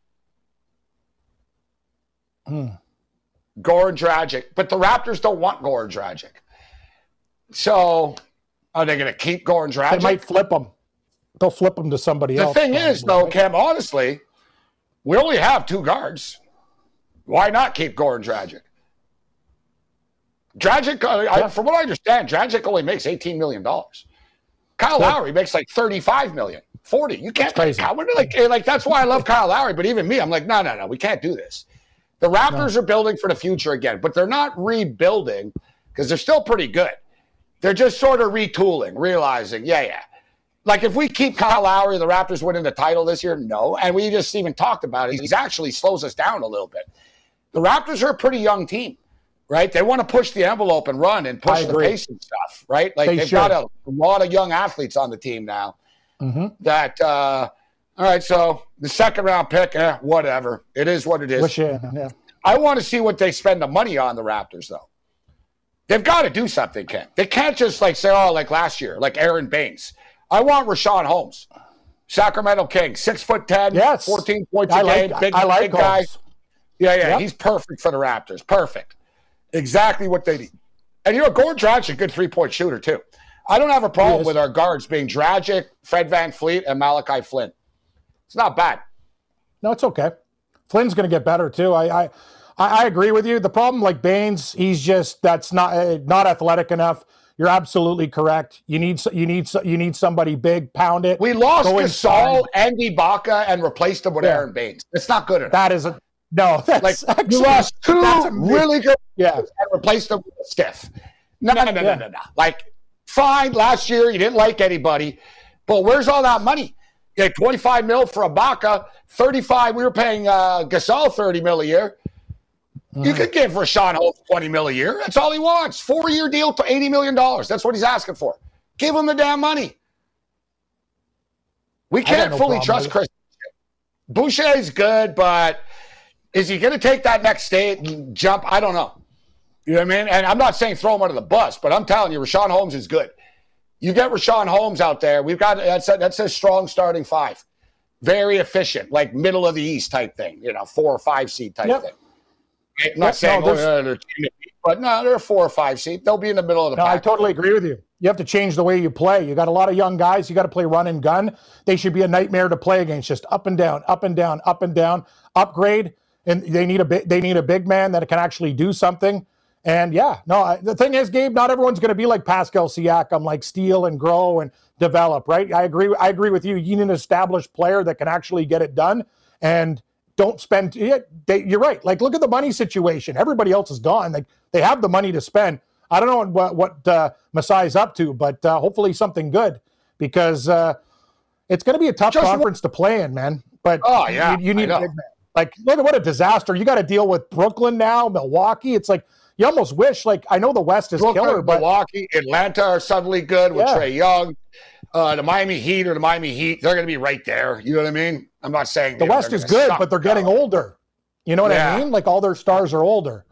Hmm. Goran Dragic. But the Raptors don't want Goran Dragic. So, are they going to keep Goran Dragic? They might flip him. They'll flip him to somebody the else. The thing is, though, right? Cam, honestly, we only have two guards. Why not keep Goran Dragic? Dragic, yeah. I, from what I understand, Dragic only makes eighteen million dollars. Kyle Lowry makes like thirty-five million, forty. You can't pay Kyle. Like, like, that's why I love Kyle Lowry. But even me, I'm like, no, no, no, we can't do this. The Raptors no. are building for the future again, but they're not rebuilding because they're still pretty good. They're just sort of retooling, realizing, yeah, yeah. Like, if we keep Kyle Lowry, the Raptors winning the title this year, no. And we just even talked about it. He's actually slows us down a little bit. The Raptors are a pretty young team, right? They want to push the envelope and run and push the pace and stuff, right? Like, they they've should. got a, a lot of young athletes on the team now mm-hmm. that, uh, all right, so the second round pick, eh, whatever. It is what it is. Wish, yeah, yeah. I want to see what they spend the money on, the Raptors, though. They've got to do something, Ken. They can't just, like, say, oh, like last year, like Aaron Baines. I want Rashawn Holmes, Sacramento Kings, six foot ten, yes. fourteen points a game, like, big, I like big guy. Yeah, yeah, yep. He's perfect for the Raptors. Perfect. Exactly what they need. And, you know, Goran Dragic's a good three-point shooter, too. I don't have a problem with our guards being Dragic, Fred VanVleet, and Malachi Flynn. It's not bad. No, it's okay. Flynn's going to get better, too. I, I I agree with you. The problem, like Baines, he's just, that's not uh, not athletic enough. You're absolutely correct. You need you need you need somebody big, pound it. We lost Gasol and Ibaka and replaced him with yeah. Aaron Baines. It's not good enough. That is a no. That's like actually, you lost two really good yeah and replaced them with a stiff. No, no, no, no, yeah. no, no, no. Like fine, last year you didn't like anybody, but where's all that money? You had twenty-five mil for Ibaka, thirty-five. We were paying uh, Gasol thirty mil a year. You could give Rashawn Holmes twenty mil a year. That's all he wants. Four-year deal to eighty million dollars. That's what he's asking for. Give him the damn money. We can't no fully trust Chris. Boucher is good, but is he going to take that next state and jump? I don't know. You know what I mean? And I'm not saying throw him under the bus, but I'm telling you, Rashawn Holmes is good. You get Rashawn Holmes out there, we've got that's a, that's a strong starting five. Very efficient, like middle of the East type thing, you know, four or five seed type yep. thing. I'm not saying, no, oh, they're, but no, they're a four or five seed. They'll be in the middle of the no, pack. I totally agree with you. You have to change the way you play. You got a lot of young guys. You got to play run and gun. They should be a nightmare to play against. Just up and down, up and down, up and down. Upgrade, and they need a big. They need a big man that can actually do something. And yeah, no. I, the thing is, Gabe, not everyone's going to be like Pascal Siakam, like steal and grow and develop. Right? I agree. I agree with you. You need an established player that can actually get it done. And don't spend it. They, you're right. Like, look at the money situation. Everybody else is gone. Like, they have the money to spend. I don't know what what uh, Masai's up to, but uh, hopefully something good because uh, it's going to be a tough Just conference to play in, man. But oh yeah, you, you need a big man. Like, look at what a disaster. You got to deal with Brooklyn now, Milwaukee. It's like you almost wish. Like, I know the West is Brooklyn, killer, but Milwaukee, Atlanta are suddenly good with yeah. Trae Young. Uh, the Miami Heat or the Miami Heat, they're going to be right there. You know what I mean? I'm not saying the West is good, but they're getting older. You know what yeah. I mean? Like all their stars are older.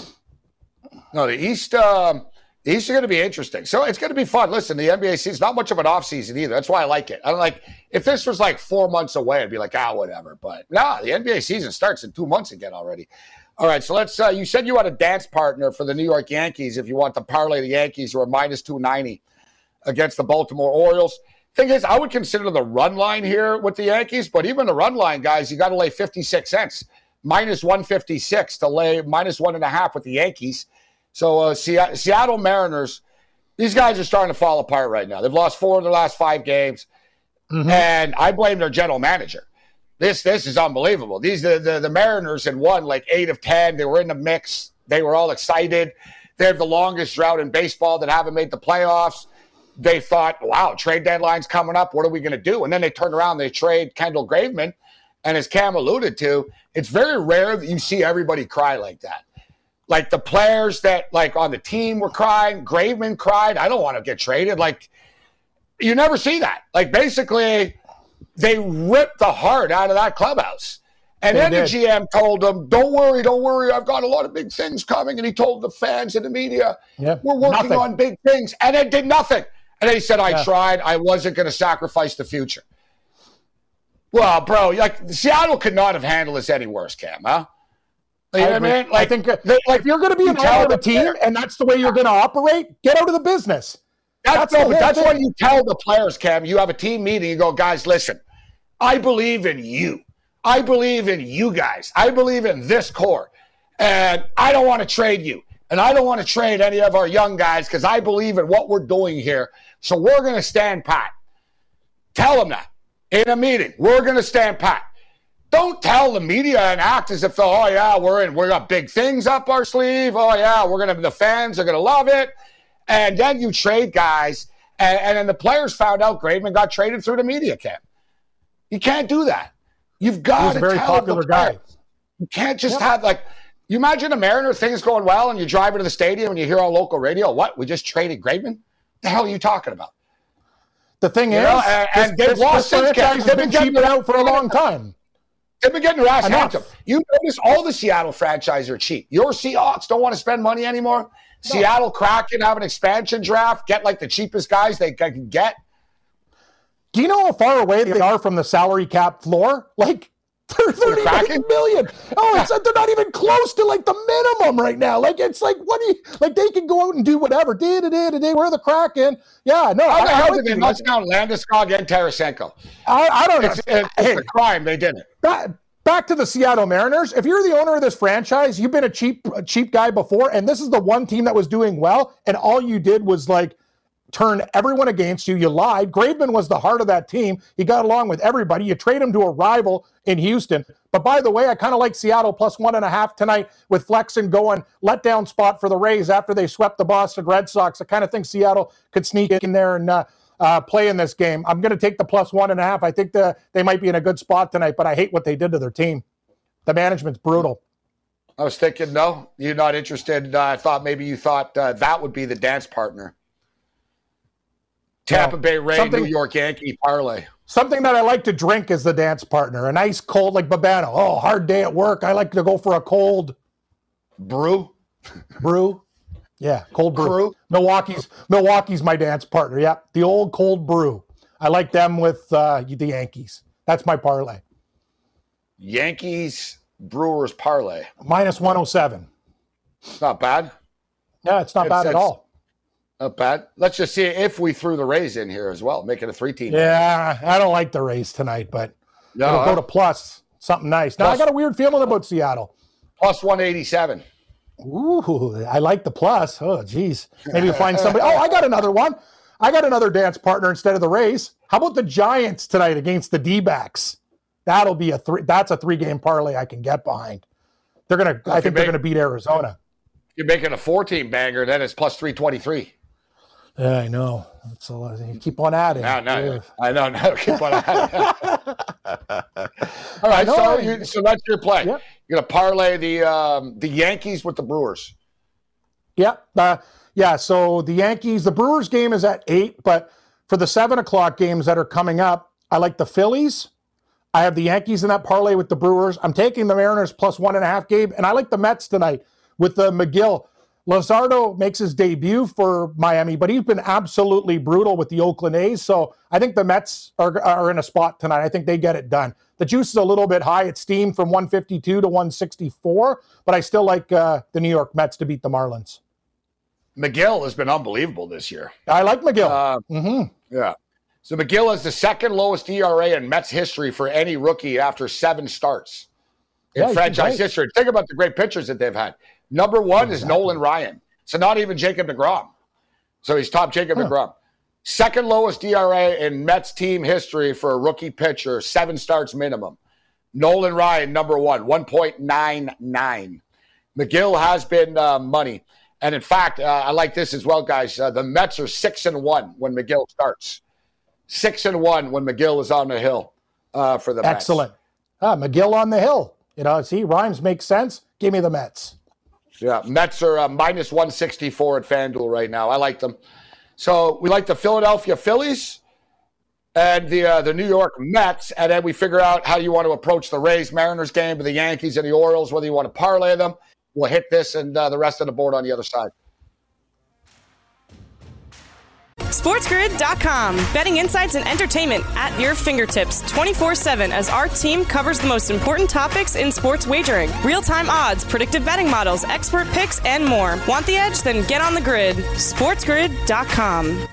No, the East, um, the East is going to be interesting. So it's going to be fun. Listen, the N B A season's not much of an off season either. That's why I like it. I don't like if this was like four months away, I'd be like, ah, whatever. But nah, the N B A season starts in two months again already. All right, so let's. Uh, you said you had a dance partner for the New York Yankees. If you want to parlay the Yankees, who are minus two ninety. Against the Baltimore Orioles. Thing is, I would consider the run line here with the Yankees, but even the run line, guys, you got to lay fifty-six cents, minus one fifty-six to lay minus one and a half with the Yankees. So uh, Se- Seattle Mariners, these guys are starting to fall apart right now. They've lost four of their last five games, mm-hmm. and I blame their general manager. This this is unbelievable. These the, the the Mariners had won like eight of ten. They were in the mix. They were all excited. They have the longest drought in baseball that haven't made the playoffs. They thought, wow, trade deadline's coming up. What are we going to do? And then they turn around, they trade Kendall Graveman. And as Cam alluded to, it's very rare that you see everybody cry like that. Like the players that, like, on the team were crying. Graveman cried. I don't want to get traded. Like, you never see that. Like, basically, they ripped the heart out of that clubhouse. And they then did. The G M told them, don't worry, don't worry. I've got a lot of big things coming. And he told the fans and the media, yep. we're working nothing. on big things. And it did nothing. And then he said, I yeah. tried. I wasn't going to sacrifice the future. Well, bro, like Seattle could not have handled this any worse, Cam, huh? You know I, what I mean? Like, I think uh, they, like, if you're going to be a part of the team player, and that's the way you're going to operate, get out of the business. That's, that's, no, that's why you tell the players, Cam, you have a team meeting, you go, guys, listen, I believe in you. I believe in you guys. I believe in this core. And I don't want to trade you. And I don't want to trade any of our young guys because I believe in what we're doing here. So we're going to stand pat. Tell them that in a meeting. We're going to stand pat. Don't tell the media and act as if, oh, yeah, we're in. We got big things up our sleeve. Oh, yeah, we're going to, the fans are going to love it. And then you trade guys. And, and then the players found out Graveman got traded through the media camp. You can't do that. You've got to tell the players. He's a very popular guy. You can't just yep. have, like, you imagine a Mariner, things going well, and you drive into the stadium and you hear on local radio, what, we just traded Graveman? The hell are you talking about? The thing you is, know, and, this, and they've this, lost this franchise has been cheaping out for a long time. They've been getting their ass handed to them. You notice all the Seattle franchises are cheap. Your Seahawks don't want to spend money anymore. No. Seattle Kraken have an expansion draft, get like the cheapest guys they can get. Do you know how far away they are from the salary cap floor? Like, they're thirty-eight million. Oh, it's, they're not even close to like the minimum right now. Like, it's like, what do you, like they can go out and do whatever. Day to day to day, we're the Kraken. Yeah, no. How the hell did they not count Landeskog and Tarasenko? I, I don't know. It's, it's hey, a crime they did it. Back, back to the Seattle Mariners. If you're the owner of this franchise, you've been a cheap, a cheap guy before, and this is the one team that was doing well, and all you did was like turn everyone against you. You lied. Graveman was the heart of that team. He got along with everybody. You trade him to a rival in Houston. But by the way, I kind of like Seattle plus one and a half tonight with Flexen going letdown spot for the Rays after they swept the Boston Red Sox. I kind of think Seattle could sneak in there and uh, uh, play in this game. I'm going to take the plus one and a half. I think the, they might be in a good spot tonight, but I hate what they did to their team. The management's brutal. I was thinking, no, you're not interested. Uh, I thought maybe you thought uh, that would be the dance partner. Tampa Bay Rays, New York Yankee parlay. Something that I like to drink is the dance partner. A nice cold, like Babano. Oh, hard day at work. I like to go for a cold brew. Brew. Yeah, cold brew. brew. Milwaukee's Milwaukee's my dance partner. Yeah, the old cold brew. I like them with uh, the Yankees. That's my parlay. Yankees Brewers parlay. Minus one oh seven. It's not bad. Yeah, it's not it's, bad at all. Not bad. Let's just see if we threw the Rays in here as well, make it a three-team. Yeah, I don't like the Rays tonight, but no, it'll go to plus. Something nice. Now, plus, I got a weird feeling about Seattle. Plus one eighty-seven. Ooh, I like the plus. Oh, geez. Maybe you'll find somebody. Oh, I got another one. I got another dance partner instead of the Rays. How about the Giants tonight against the D-backs? That'll be a three. That's a three-game parlay I can get behind. They're gonna. Well, I think they're make, gonna beat Arizona. You're making a four-team banger. Then it's plus three twenty-three. Yeah, I know. That's a lot. You keep on adding. No, no, yeah. I know. No, keep on adding. All right, so you, so that's your play. Yep. You're gonna parlay the um, the Yankees with the Brewers. Yep. Uh, yeah. So the Yankees, the Brewers game is at eight, but for the seven o'clock games that are coming up, I like the Phillies. I have the Yankees in that parlay with the Brewers. I'm taking the Mariners plus one and a half, Gabe, and I like the Mets tonight with the McGill. Luzardo makes his debut for Miami, but he's been absolutely brutal with the Oakland A's. So I think the Mets are, are in a spot tonight. I think they get it done. The juice is a little bit high. It's steamed from one fifty-two to one sixty-four, but I still like uh, the New York Mets to beat the Marlins. McGill has been unbelievable this year. I like McGill. Uh, mm-hmm. Yeah. So McGill has the second lowest E R A in Mets history for any rookie after seven starts in yeah, franchise history. Think about the great pitchers that they've had. Number one exactly. is Nolan Ryan. So not even Jacob deGrom. So he's top Jacob huh. deGrom. Second lowest E R A in Mets team history for a rookie pitcher, seven starts minimum. Nolan Ryan, number one, one point nine nine. McGill has been uh, money. And in fact, uh, I like this as well, guys. Uh, the Mets are six and one when McGill starts. Six and one when McGill is on the hill uh, for the Excellent. Mets. Ah, McGill on the hill. You know, see, rhymes make sense. Give me the Mets. Yeah, Mets are uh, minus one sixty-four at FanDuel right now. I like them. So we like the Philadelphia Phillies and the uh, the New York Mets, and then we figure out how you want to approach the Rays Mariners game with the Yankees and the Orioles, whether you want to parlay them. We'll hit this and uh, the rest of the board on the other side. SportsGrid dot com. Betting insights and entertainment at your fingertips twenty-four seven as our team covers the most important topics in sports wagering. Real-time odds, predictive betting models, expert picks, and more. Want the edge? Then get on the grid. SportsGrid dot com.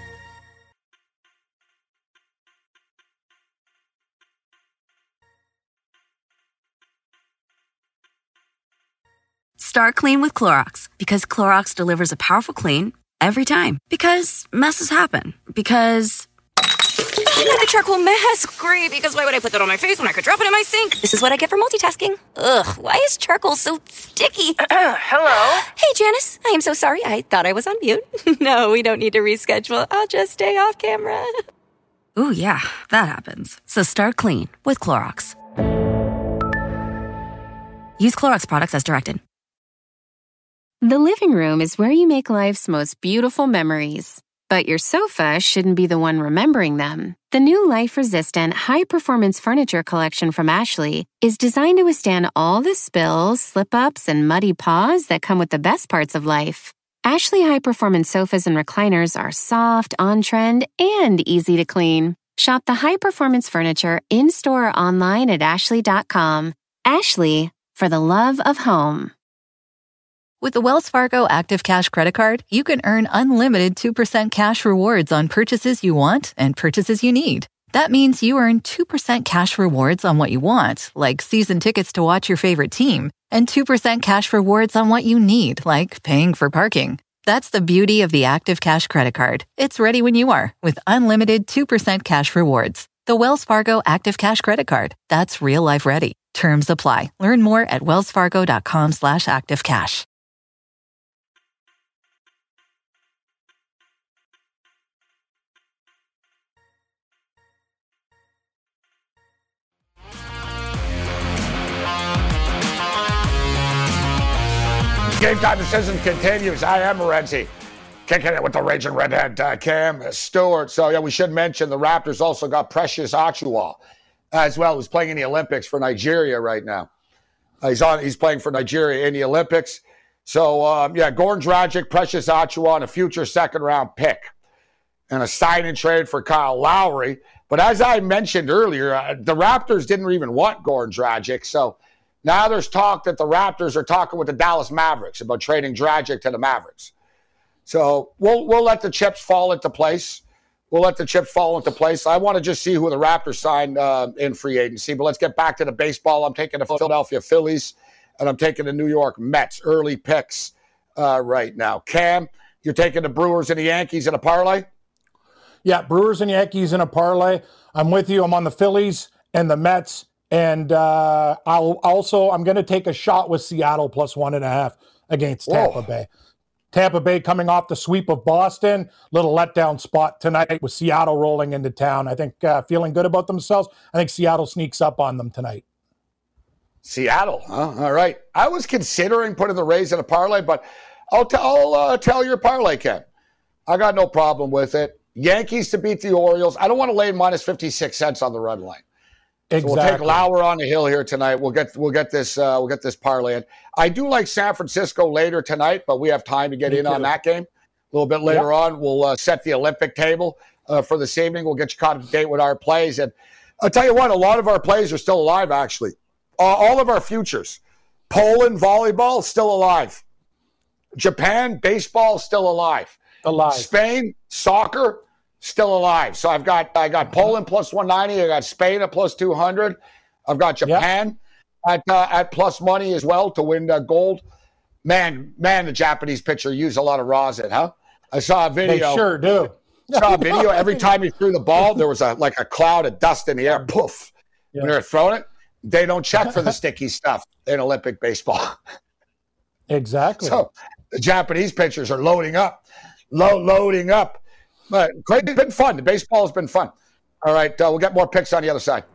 Start clean with Clorox Because Clorox delivers a powerful clean every time. Because messes happen. Because... Not the charcoal mask. Great, because why would I put that on my face when I could drop it in my sink? This is what I get for multitasking. Ugh, why is charcoal so sticky? Hello? Hey, Janice. I am so sorry. I thought I was on mute. No, we don't need to reschedule. I'll just stay off camera. Ooh, yeah, that happens. So start clean with Clorox. Use Clorox products as directed. The living room is where you make life's most beautiful memories. But your sofa shouldn't be the one remembering them. The new life-resistant, high-performance furniture collection from Ashley is designed to withstand all the spills, slip-ups, and muddy paws that come with the best parts of life. Ashley high-performance sofas and recliners are soft, on-trend, and easy to clean. Shop the high-performance furniture in-store or online at ashley dot com. Ashley, for the love of home. With the Wells Fargo Active Cash Credit Card, you can earn unlimited two percent cash rewards on purchases you want and purchases you need. That means you earn two percent cash rewards on what you want, like season tickets to watch your favorite team, and two percent cash rewards on what you need, like paying for parking. That's the beauty of the Active Cash Credit Card. It's ready when you are, with unlimited two percent cash rewards. The Wells Fargo Active Cash Credit Card. That's real life ready. Terms apply. Learn more at wellsfargo.com slash activecash. Game time decision continues. I am Morenzi. Kicking it with the Raging Redhead, uh, Cam Stewart. So, yeah, we should mention the Raptors also got Precious Achiuwa as well, who's playing in the Olympics for Nigeria right now. Uh, he's on. He's playing for Nigeria in the Olympics. So, um, yeah, Goran Dragic, Precious Achiuwa, and a future second-round pick. And a sign-and trade for Kyle Lowry. But as I mentioned earlier, uh, the Raptors didn't even want Goran Dragic, so... Now there's talk that the Raptors are talking with the Dallas Mavericks about trading Dragic to the Mavericks. So we'll we'll let the chips fall into place. We'll let the chips fall into place. I want to just see who the Raptors sign uh, in free agency. But let's get back to the baseball. I'm taking the Philadelphia Phillies, and I'm taking the New York Mets. Early picks uh, right now. Cam, you're taking the Brewers and the Yankees in a parlay? Yeah, Brewers and Yankees in a parlay. I'm with you. I'm on the Phillies and the Mets. And uh, I'll also, I'm going to take a shot with Seattle plus one and a half against Tampa Whoa. Bay. Tampa Bay coming off the sweep of Boston. Little letdown spot tonight with Seattle rolling into town. I think uh, feeling good about themselves. I think Seattle sneaks up on them tonight. Seattle, huh? All right. I was considering putting the Rays in a parlay, but I'll, t- I'll uh, tell your parlay, Ken. I got no problem with it. Yankees to beat the Orioles. I don't want to lay minus fifty-six cents on the run line. Exactly. So we'll take Lauer on the hill here tonight. We'll get we'll get this uh, we'll get this parlay in. I do like San Francisco later tonight, but we have time to get Me in too. on that game. A little bit later yep. on, we'll uh, set the Olympic table uh, for this evening. We'll get you caught up to date with our plays. And I'll tell you what, a lot of our plays are still alive, actually. Uh, all of our futures. Poland volleyball, still alive. Japan baseball, still alive. Alive. Spain soccer, still alive. So I've got I got Poland plus one ninety. I got Spain at plus two hundred. I've got Japan yep. at uh, at plus money as well to win uh, gold. Man, man, the Japanese pitcher used a lot of rosin, huh? I saw a video. They sure do. saw a video. Every time he threw the ball, there was a like a cloud of dust in the air. Poof. Yep. When they were throwing it, they don't check for the sticky stuff in Olympic baseball. Exactly. So the Japanese pitchers are loading up, low, loading up. But great, it's been fun. The baseball has been fun. All right, uh, we'll get more picks on the other side.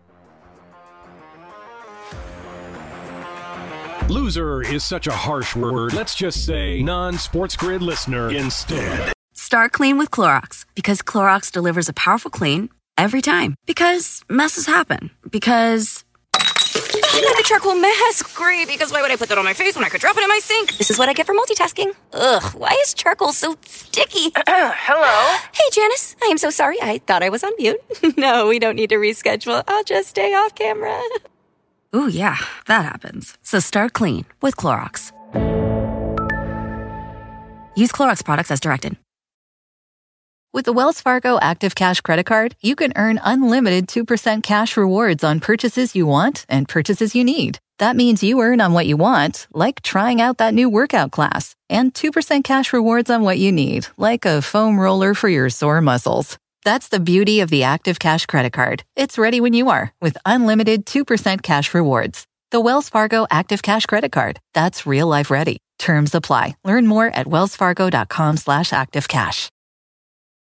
Loser is such a harsh word. Let's just say non-Sports Grid listener instead. Start clean with Clorox, because Clorox delivers a powerful clean every time. Because messes happen. Because... Not the charcoal mask. Great, because why would I put that on my face when I could drop it in my sink? This is what I get for multitasking. Ugh, why is charcoal so sticky? Hello? Hey, Janice. I am so sorry. I thought I was on mute. No, we don't need to reschedule. I'll just stay off camera. Ooh, yeah, that happens. So start clean with Clorox. Use Clorox products as directed. With the Wells Fargo Active Cash Credit Card, you can earn unlimited two percent cash rewards on purchases you want and purchases you need. That means you earn on what you want, like trying out that new workout class, and two percent cash rewards on what you need, like a foam roller for your sore muscles. That's the beauty of the Active Cash Credit Card. It's ready when you are, with unlimited two percent cash rewards. The Wells Fargo Active Cash Credit Card. That's real life ready. Terms apply. Learn more at wellsfargo.com slash activecash.